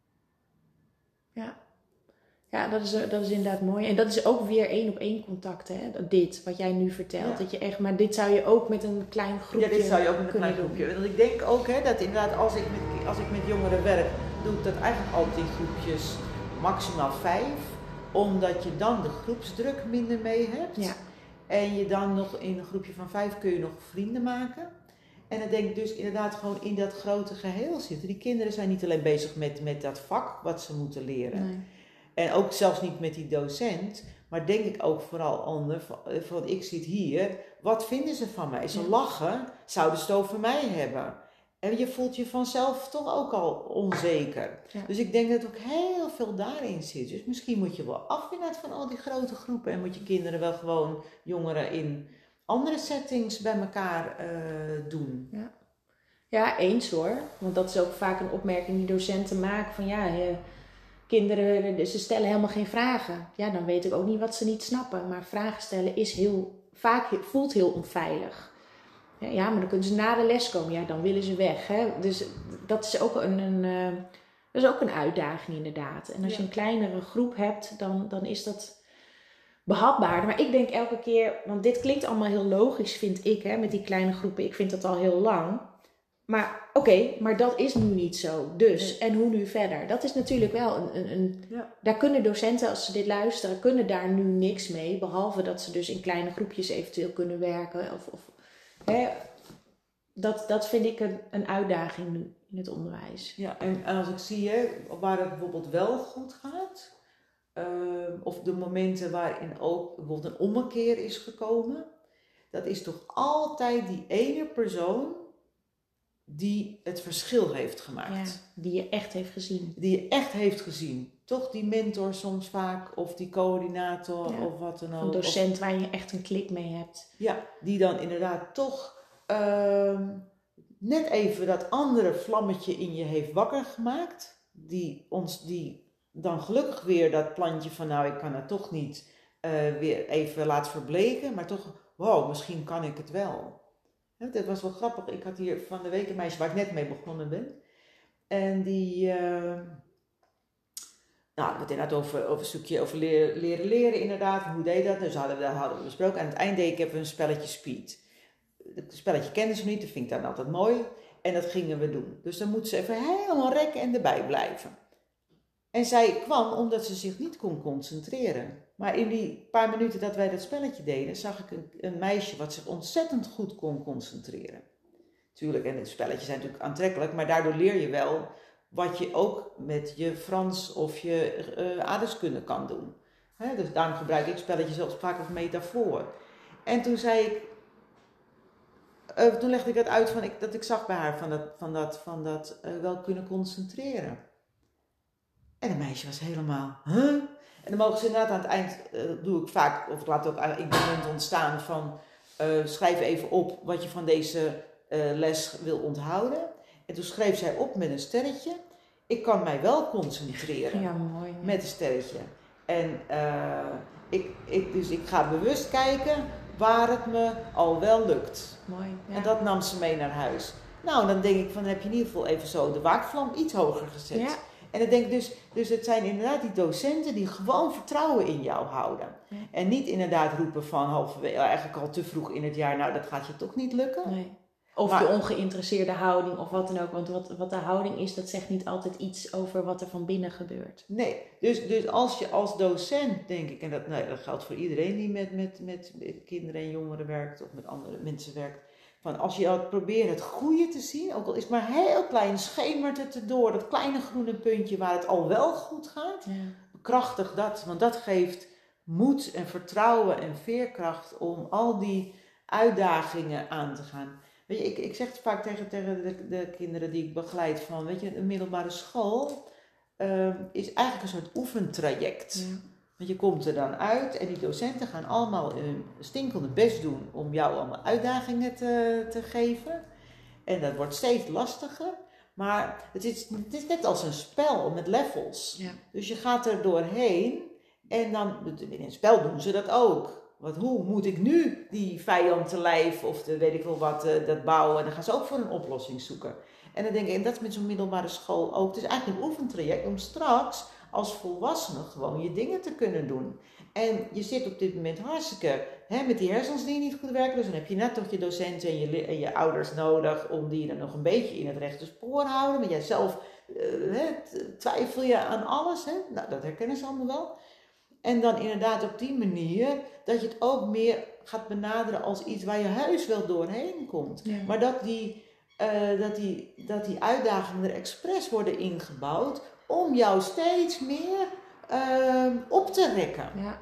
Ja. Ja, dat is, dat is inderdaad mooi. En dat is ook weer één op één contact, hè? Dit, wat jij nu vertelt. Ja. Dat je echt, maar dit zou je ook met een klein groepje Ja, dit zou je ook met een klein groepje. doen. Want ik denk ook, hè, dat inderdaad als ik, met, als ik met jongeren werk, doe ik dat eigenlijk altijd in groepjes maximaal vijf. Omdat je dan de groepsdruk minder mee hebt. Ja. En je dan nog in een groepje van vijf kun je nog vrienden maken. En dan denk ik dus inderdaad gewoon in dat grote geheel zitten. Die kinderen zijn niet alleen bezig met, met dat vak wat ze moeten leren. Nee. En ook zelfs niet met die docent, maar denk ik ook vooral ander, van ik zit hier, wat vinden ze van mij? Ze ja. lachen, zouden ze het over mij hebben? En je voelt je vanzelf toch ook al onzeker. Ja. Dus ik denk dat ook heel veel daarin zit. Dus misschien moet je wel af van al die grote groepen en moet je kinderen wel gewoon, jongeren in andere settings bij elkaar uh, doen. Ja. ja, eens hoor. Want dat is ook vaak een opmerking die docenten maken van ja... Je, kinderen, ze stellen helemaal geen vragen. Ja, dan weet ik ook niet wat ze niet snappen. Maar vragen stellen is heel, vaak voelt heel onveilig. Ja, maar dan kunnen ze na de les komen. Ja, dan willen ze weg. Hè? Dus dat is ook een, een, uh, dat is ook een uitdaging inderdaad. En als ja. je een kleinere groep hebt, dan, dan is dat behapbaarder. Maar ik denk elke keer, want dit klinkt allemaal heel logisch, vind ik, hè, met die kleine groepen. Ik vind dat al heel lang. Maar oké, okay, maar dat is nu niet zo. Dus, nee. En hoe nu verder? Dat is natuurlijk wel een... een, een ja. Daar kunnen docenten, als ze dit luisteren, kunnen daar nu niks mee. Behalve dat ze dus in kleine groepjes eventueel kunnen werken. Of, of, hè, dat, dat vind ik een, een uitdaging nu in het onderwijs. Ja, en als ik zie hè, waar het bijvoorbeeld wel goed gaat, uh, of de momenten waarin ook bijvoorbeeld een ommekeer is gekomen, dat is toch altijd die ene persoon die het verschil heeft gemaakt. Ja, die je echt heeft gezien. Die je echt heeft gezien. Toch die mentor soms vaak, of die coördinator, ja. of wat dan ook. Een docent of, waar je echt een klik mee hebt. Ja, die dan inderdaad toch uh, net even dat andere vlammetje in je heeft wakker gemaakt. Die ons, die dan gelukkig weer dat plantje van nou ik kan het toch niet uh, weer even laten verbleken. Maar toch, wow, misschien kan ik het wel. Ja, dat was wel grappig. Ik had hier van de week een meisje waar ik net mee begonnen ben. En die, uh, nou, het inderdaad over, over een stukje over leren, leren leren inderdaad. Hoe deed dat? Dus hadden we, dat hadden we besproken. Aan het eind deed ik even een spelletje speed. Het spelletje kenden ze niet, dat vind ik dan altijd mooi. En dat gingen we doen. Dus dan moeten ze even helemaal rekken en erbij blijven. En zij kwam omdat ze zich niet kon concentreren. Maar in die paar minuten dat wij dat spelletje deden, zag ik een, een meisje wat zich ontzettend goed kon concentreren. Tuurlijk, en de spelletjes zijn natuurlijk aantrekkelijk, maar daardoor leer je wel wat je ook met je Frans of je uh, aardrijkskunde kan doen. He, dus daarom gebruik ik spelletjes ook vaak als metafoor. En toen zei ik, uh, toen legde ik het uit van ik, dat ik zag bij haar van dat, van dat, van dat uh, wel kunnen concentreren. En een meisje was helemaal, huh? En dan mogen ze inderdaad aan het eind, uh, doe ik vaak, of ik laat ook in het moment ontstaan van, uh, schrijf even op wat je van deze uh, les wil onthouden. En toen schreef zij op met een sterretje, ik kan mij wel concentreren. Ja, mooi. Ja. Met een sterretje. En uh, ik, ik, dus ik ga bewust kijken waar het me al wel lukt. Mooi. Ja. En dat nam ze mee naar huis. Nou, dan denk ik van, dan heb je in ieder geval even zo de waakvlam iets hoger gezet. Ja. En dan denk ik dus, dus het zijn inderdaad die docenten die gewoon vertrouwen in jou houden. Ja. En niet inderdaad roepen van halverwege, eigenlijk al te vroeg in het jaar, nou dat gaat je toch niet lukken. Nee. Of maar, de ongeïnteresseerde houding of wat dan ook. Want wat, wat de houding is, dat zegt niet altijd iets over wat er van binnen gebeurt. Nee, dus, dus als je als docent, denk ik, en dat, nou, dat geldt voor iedereen die met, met, met kinderen en jongeren werkt of met andere mensen werkt. Van als je probeert het goede te zien, ook al is het maar heel klein, schemert het erdoor, dat kleine groene puntje waar het al wel goed gaat. Ja. Krachtig dat, want dat geeft moed en vertrouwen en veerkracht om al die uitdagingen aan te gaan. Weet je, ik, ik zeg het vaak tegen, tegen de, de kinderen die ik begeleid van, weet je, een middelbare school uh, is eigenlijk een soort oefentraject. Ja. Want je komt er dan uit en die docenten gaan allemaal hun stinkende best doen om jou allemaal uitdagingen te, te geven. En dat wordt steeds lastiger. Maar het is, het is net als een spel met levels. Ja. Dus je gaat er doorheen en dan, in een spel doen ze dat ook. Want hoe moet ik nu die vijand te lijf of de, weet ik wel wat, uh, dat bouwen? En dan gaan ze ook voor een oplossing zoeken. En dan denk ik, en dat is met zo'n middelbare school ook. Het is eigenlijk een oefentraject om straks als volwassene gewoon je dingen te kunnen doen. En je zit op dit moment hartstikke hè, met die hersens die niet goed werken. Dus dan heb je net toch je docenten en je, en je ouders nodig om die dan nog een beetje in het rechte spoor houden. Maar jij zelf uh, hè, twijfel je aan alles. Hè? Nou, dat herkennen ze allemaal wel. En dan inderdaad op die manier dat je het ook meer gaat benaderen als iets waar je huis wel doorheen komt. Ja. Maar dat die, uh, dat, die, dat die uitdagingen er expres worden ingebouwd om jou steeds meer uh, op te rekken. Ja.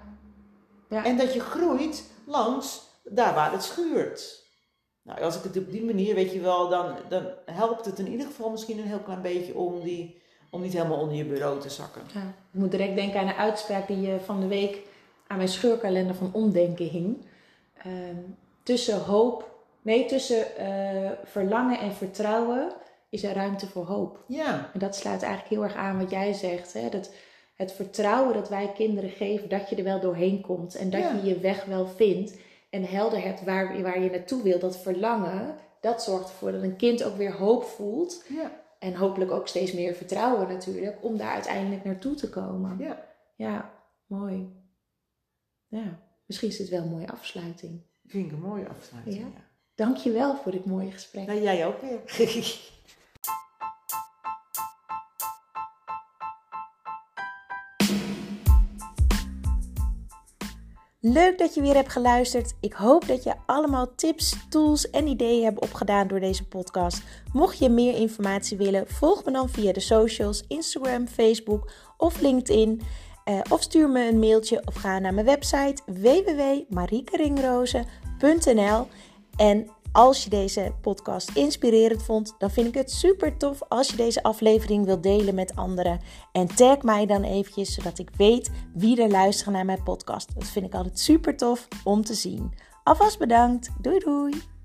Ja. En dat je groeit langs daar waar het schuurt. Nou, als ik het op die manier, weet je wel, dan, dan helpt het in ieder geval misschien een heel klein beetje om die... Om niet helemaal onder je bureau te zakken. Ja, ik moet direct denken aan een uitspraak die uh, van de week aan mijn scheurkalender van omdenken hing. Uh, tussen hoop, nee, tussen uh, verlangen en vertrouwen is er ruimte voor hoop. Ja. En dat sluit eigenlijk heel erg aan wat jij zegt. Hè? Dat het vertrouwen dat wij kinderen geven, dat je er wel doorheen komt. En dat ja. je je weg wel vindt. En helder hebt waar, waar je naartoe wil. Dat verlangen, dat zorgt ervoor dat een kind ook weer hoop voelt. Ja. En hopelijk ook steeds meer vertrouwen natuurlijk, om daar uiteindelijk naartoe te komen. Ja. Ja, mooi. Ja, misschien is dit wel een mooie afsluiting. Vind ik een mooie afsluiting, ja. ja. Dank je wel voor dit mooie gesprek. Nou, jij ook weer. Leuk dat je weer hebt geluisterd. Ik hoop dat je allemaal tips, tools en ideeën hebt opgedaan door deze podcast. Mocht je meer informatie willen, volg me dan via de socials, Instagram, Facebook of LinkedIn. Uh, of stuur me een mailtje of ga naar mijn website w w w punt mariekeringroze punt n l. En als je deze podcast inspirerend vond, dan vind ik het super tof als je deze aflevering wilt delen met anderen. En tag mij dan eventjes, zodat ik weet wie er luisteren naar mijn podcast. Dat vind ik altijd super tof om te zien. Alvast bedankt. Doei doei!